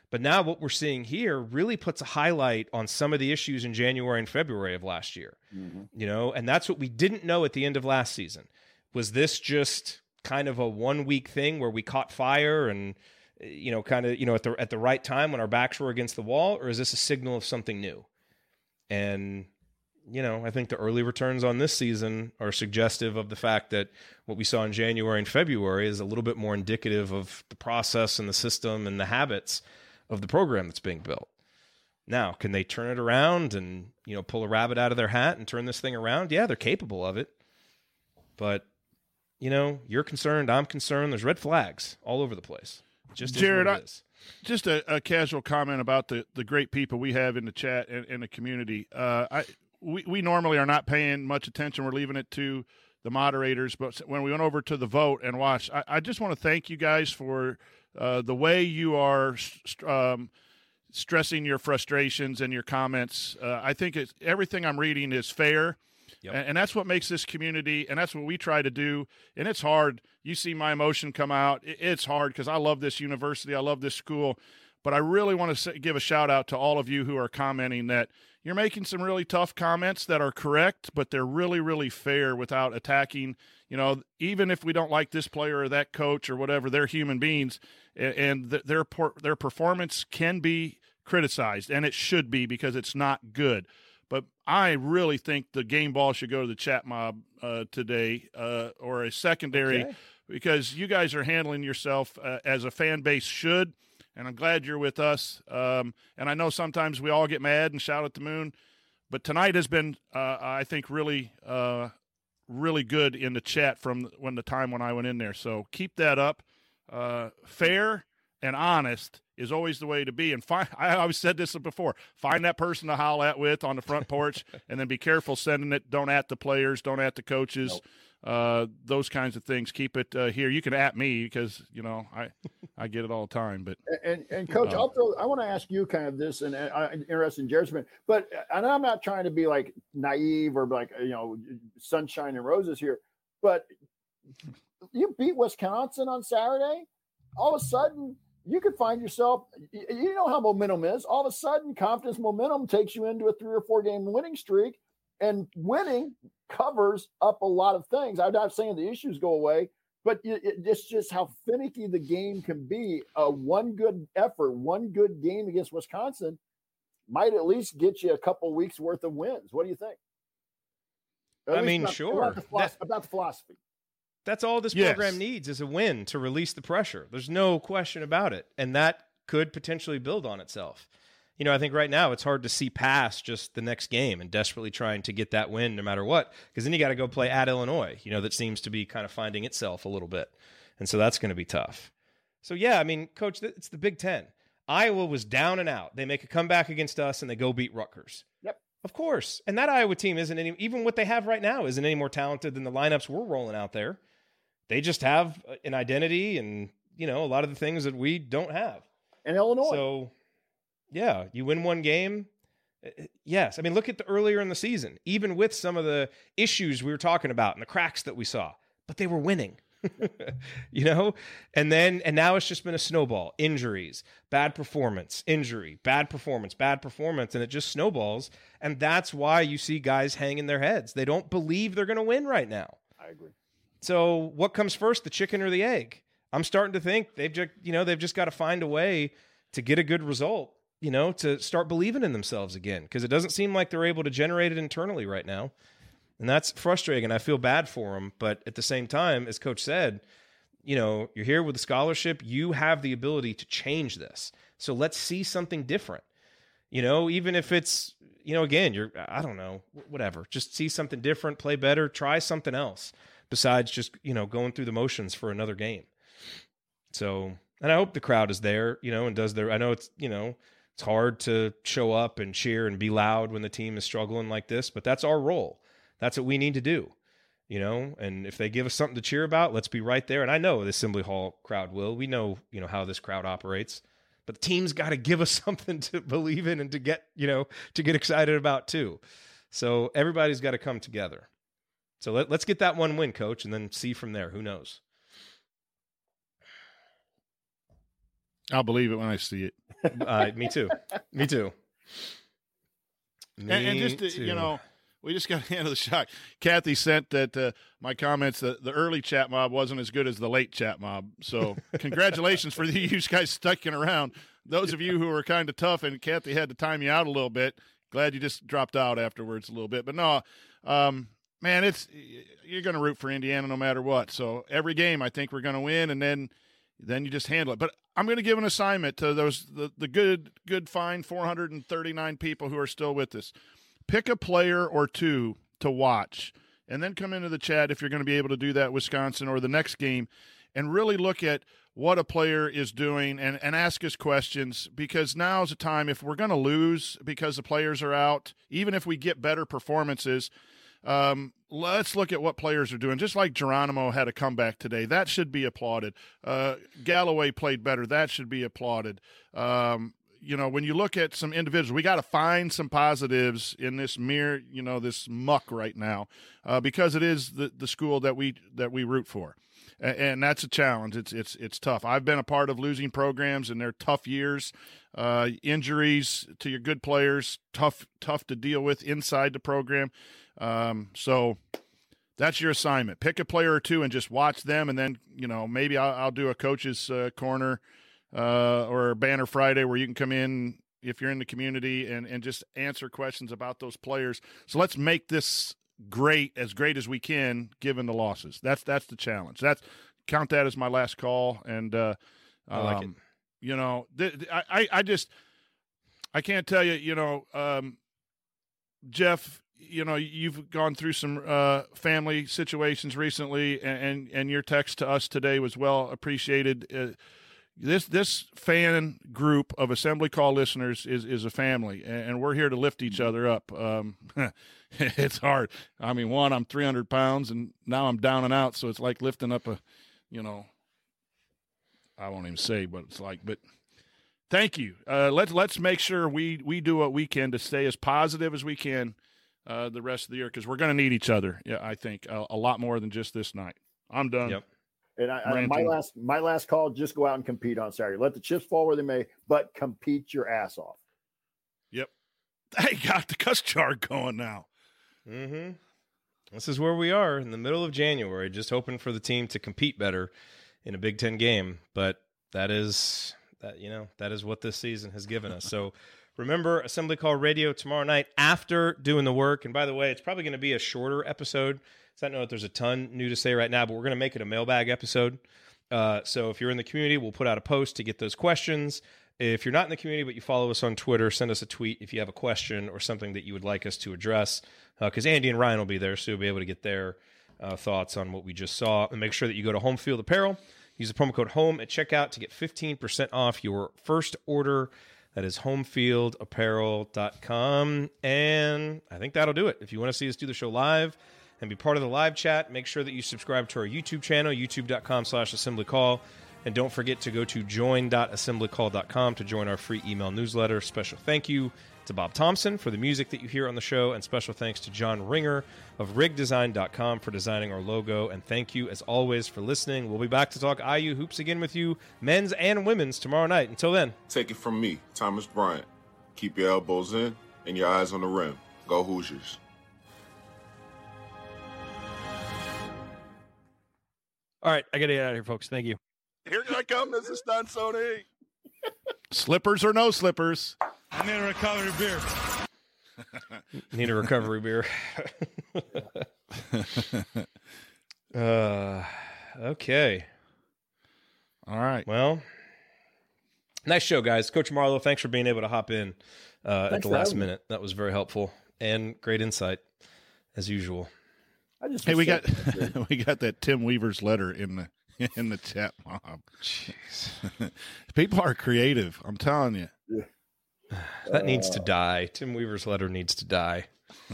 But now what we're seeing here really puts a highlight on some of the issues in January and February of last year. Mm-hmm. You know, and that's what we didn't know at the end of last season. Was this just kind of a one-week thing where we caught fire and, you know, kind of, you know, at the at the right time when our backs were against the wall, or is this a signal of something new? And, you know, I think the early returns on this season are suggestive of the fact that what we saw in January and February is a little bit more indicative of the process and the system and the habits of the program that's being built. Now, can they turn it around and, you know, pull a rabbit out of their hat and turn this thing around? Yeah, they're capable of it. But, you know, you're concerned, I'm concerned. There's red flags all over the place. Just Jared, I, just a, a casual comment about the, the great people we have in the chat and in the community. Uh, I we, we normally are not paying much attention. We're leaving it to the moderators. But when we went over to the vote and watched, I, I just want to thank you guys for uh, the way you are um, stressing your frustrations and your comments. Uh, I think it's, everything I'm reading is fair. Yep. And, and that's what makes this community, and that's what we try to do. And it's hard. You see my emotion come out. It, it's hard because I love this university. I love this school. But I really want to say, give a shout out to all of you who are commenting that you're making some really tough comments that are correct, but they're really, really fair without attacking. You know, even if we don't like this player or that coach or whatever, they're human beings, and, and th- their their performance can be criticized, and it should be because it's not good. But I really think the game ball should go to the chat mob uh, today uh, or a secondary okay. because you guys are handling yourself uh, as a fan base should, and I'm glad you're with us. Um, and I know sometimes we all get mad and shout at the moon, but tonight has been, uh, I think, really, uh, really good in the chat from when the time when I went in there. So keep that up. Uh, fair and honest is always the way to be. And find, I always said this before, find that person to holler at with on the front porch and then be careful sending it. Don't at the players, don't at the coaches, nope. uh, those kinds of things. Keep it uh, here. You can at me because, you know, I, I get it all the time. But And, and Coach, uh, I'll throw, I want to ask you kind of this, and I'm interested in Jared's opinion, but and I'm not trying to be like naive or like, you know, sunshine and roses here, but you beat Wisconsin on Saturday. All of a sudden, you could find yourself, you know how momentum is. All of a sudden, confidence momentum takes you into a three or four game winning streak, and winning covers up a lot of things. I'm not saying the issues go away, but it's just how finicky the game can be. Uh, one good effort, one good game against Wisconsin might at least get you a couple weeks worth of wins. What do you think? I mean, about, sure. About the, philosophy, that, about the philosophy. That's all this yes. program needs is a win to release the pressure. There's no question about it. And that could potentially build on itself. You know, I think right now it's hard to see past just the next game and desperately trying to get that win no matter what, because then you got to go play at Illinois, you know, that seems to be kind of finding itself a little bit. And so that's going to be tough. So, yeah, I mean, Coach, it's the Big Ten. Iowa was down and out. They make a comeback against us and they go beat Rutgers. Yep. Of course. And that Iowa team isn't any, even what they have right now isn't any more talented than the lineups we're rolling out there. They just have an identity and, you know, a lot of the things that we don't have. And Illinois. So, yeah, you win one game. Yes. I mean, look at the earlier in the season, even with some of the issues we were talking about and the cracks that we saw, but they were winning, you know? And then, and now it's just been a snowball. Injuries, bad performance, injury, bad performance, bad performance, and it just snowballs. And that's why you see guys hanging their heads. They don't believe they're going to win right now. I agree. So what comes first, the chicken or the egg? I'm starting to think they've just, you know, they've just got to find a way to get a good result, you know, to start believing in themselves again, because it doesn't seem like they're able to generate it internally right now. And that's frustrating, and I feel bad for them. But at the same time, as Coach said, you know, you're here with a scholarship. You have the ability to change this. So let's see something different. You know, even if it's, you know, again, you're, I don't know, whatever. Just see something different, play better, try something else besides just, you know, going through the motions for another game. So, and I hope the crowd is there, you know, and does their, I know it's, you know, it's hard to show up and cheer and be loud when the team is struggling like this, but that's our role. That's what we need to do, you know, and if they give us something to cheer about, let's be right there. And I know the Assembly Hall crowd will, we know, you know, how this crowd operates, but the team's got to give us something to believe in and to get, you know, to get excited about too. So everybody's got to come together. So let, let's get that one win, Coach, and then see from there. Who knows? I'll believe it when I see it. Uh, me too. Me too. Me and, and just, to, too. you know, we just got to handle the shock. Kathy sent that uh, my comments that the early chat mob wasn't as good as the late chat mob. So congratulations for the, you guys sticking around. Those of you who were kind of tough and Kathy had to time you out a little bit, glad you just dropped out afterwards a little bit. But no, um, man, it's you're going to root for Indiana no matter what. So every game I think we're going to win, and then then you just handle it. But I'm going to give an assignment to those the, the good, good, fine four hundred thirty-nine people who are still with us. Pick a player or two to watch, and then come into the chat if you're going to be able to do that, Wisconsin or the next game, and really look at what a player is doing and, and ask us questions, because now's the time. If we're going to lose because the players are out, even if we get better performances, um, let's look at what players are doing. Just like Geronimo had a comeback today. That should be applauded. Uh, Galloway played better. That should be applauded. Um, you know, when you look at some individuals, we got to find some positives in this mere, you know, this muck right now, uh, because it is the, the school that we that we root for, and, and that's a challenge. It's it's it's tough. I've been a part of losing programs, and they're tough years. Uh, injuries to your good players, tough tough to deal with inside the program. Um, so that's your assignment. Pick a player or two and just watch them, and then you know maybe I'll, I'll do a coach's uh, corner. Uh, or Banner Friday where you can come in if you're in the community and, and just answer questions about those players. So let's make this great, as great as we can, given the losses. That's that's the challenge. That's count that as my last call. And uh, I like um, it. You know, th- th- I I just I can't tell you. You know, um, Jeff. You know, you've gone through some uh, family situations recently, and, and and your text to us today was well appreciated. Uh, This this fan group of Assembly Call listeners is is a family, and we're here to lift each other up. Um, it's hard. I mean, one, I'm three hundred pounds, and now I'm down and out, so it's like lifting up a, you know, I won't even say what it's like. But thank you. Uh, let's let's make sure we we do what we can to stay as positive as we can uh, the rest of the year, because we're going to need each other. Yeah, I think a, a lot more than just this night. I'm done. Yep. And I, I, my last my last call, just go out and compete on Saturday. Let the chips fall where they may, but compete your ass off. Yep. They got the cuss jar going now. Mm-hmm. This is where we are in the middle of January, just hoping for the team to compete better in a Big Ten game. But that is that you know that is what this season has given us. So remember, Assembly Call Radio tomorrow night after doing the work. And by the way, it's probably going to be a shorter episode. So I don't know if there's a ton new to say right now, but we're going to make it a mailbag episode. Uh, so if you're in the community, we'll put out a post to get those questions. If you're not in the community, but you follow us on Twitter, send us a tweet if you have a question or something that you would like us to address, because uh, Andy and Ryan will be there, so you'll be able to get their uh, thoughts on what we just saw. And make sure that you go to Home Field Apparel. Use the promo code HOME at checkout to get fifteen percent off your first order. That is home field apparel dot com. And I think that'll do it. If you want to see us do the show live and be part of the live chat, make sure that you subscribe to our YouTube channel, youtube.com slash assembly call. And don't forget to go to join dot assembly call dot com to join our free email newsletter. Special thank you to Bob Thompson for the music that you hear on the show, and special thanks to John Ringer of rig design dot com for designing our logo. And thank you, as always, for listening. We'll be back to talk I U hoops again with you, men's and women's, tomorrow night. Until then. Take it from me, Thomas Bryant. Keep your elbows in and your eyes on the rim. Go Hoosiers. All right, I got to get out of here, folks. Thank you. Here I come. This is Don Sony. Slippers or no slippers? I need a recovery beer. Need a recovery beer. uh, okay. All right. Well, nice show, guys. Coach Marlowe, thanks for being able to hop in uh, at the last minute. That was very helpful and great insight, as usual. I just hey, we got we got that Tim Weaver's letter in the in the chat mob. Jeez, people are creative. I'm telling you. Yeah. That uh, needs to die. Tim Weaver's letter needs to die.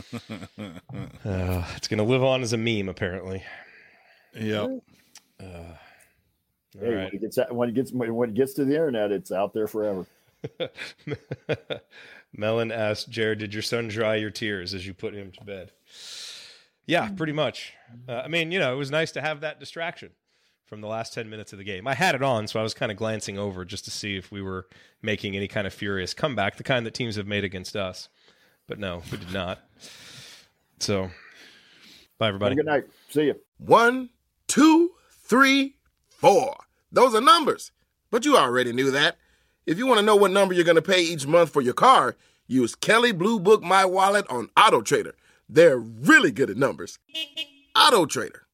uh, it's going to live on as a meme, apparently. Yep. Uh, hey, all right. when it gets when it gets when it gets to the internet, it's out there forever. Mellon asked Jared, "Did your son dry your tears as you put him to bed?" Yeah, pretty much. Uh, I mean, you know, it was nice to have that distraction. from the last ten minutes of the game. I had it on, so I was kind of glancing over just to see if we were making any kind of furious comeback, the kind that teams have made against us. But no, we did not. So, bye, everybody. Have a good night. See you. One, two, three, four. Those are numbers, but you already knew that. If you want to know what number you're going to pay each month for your car, use Kelley Blue Book My Wallet on Auto Trader. They're really good at numbers. Auto Trader.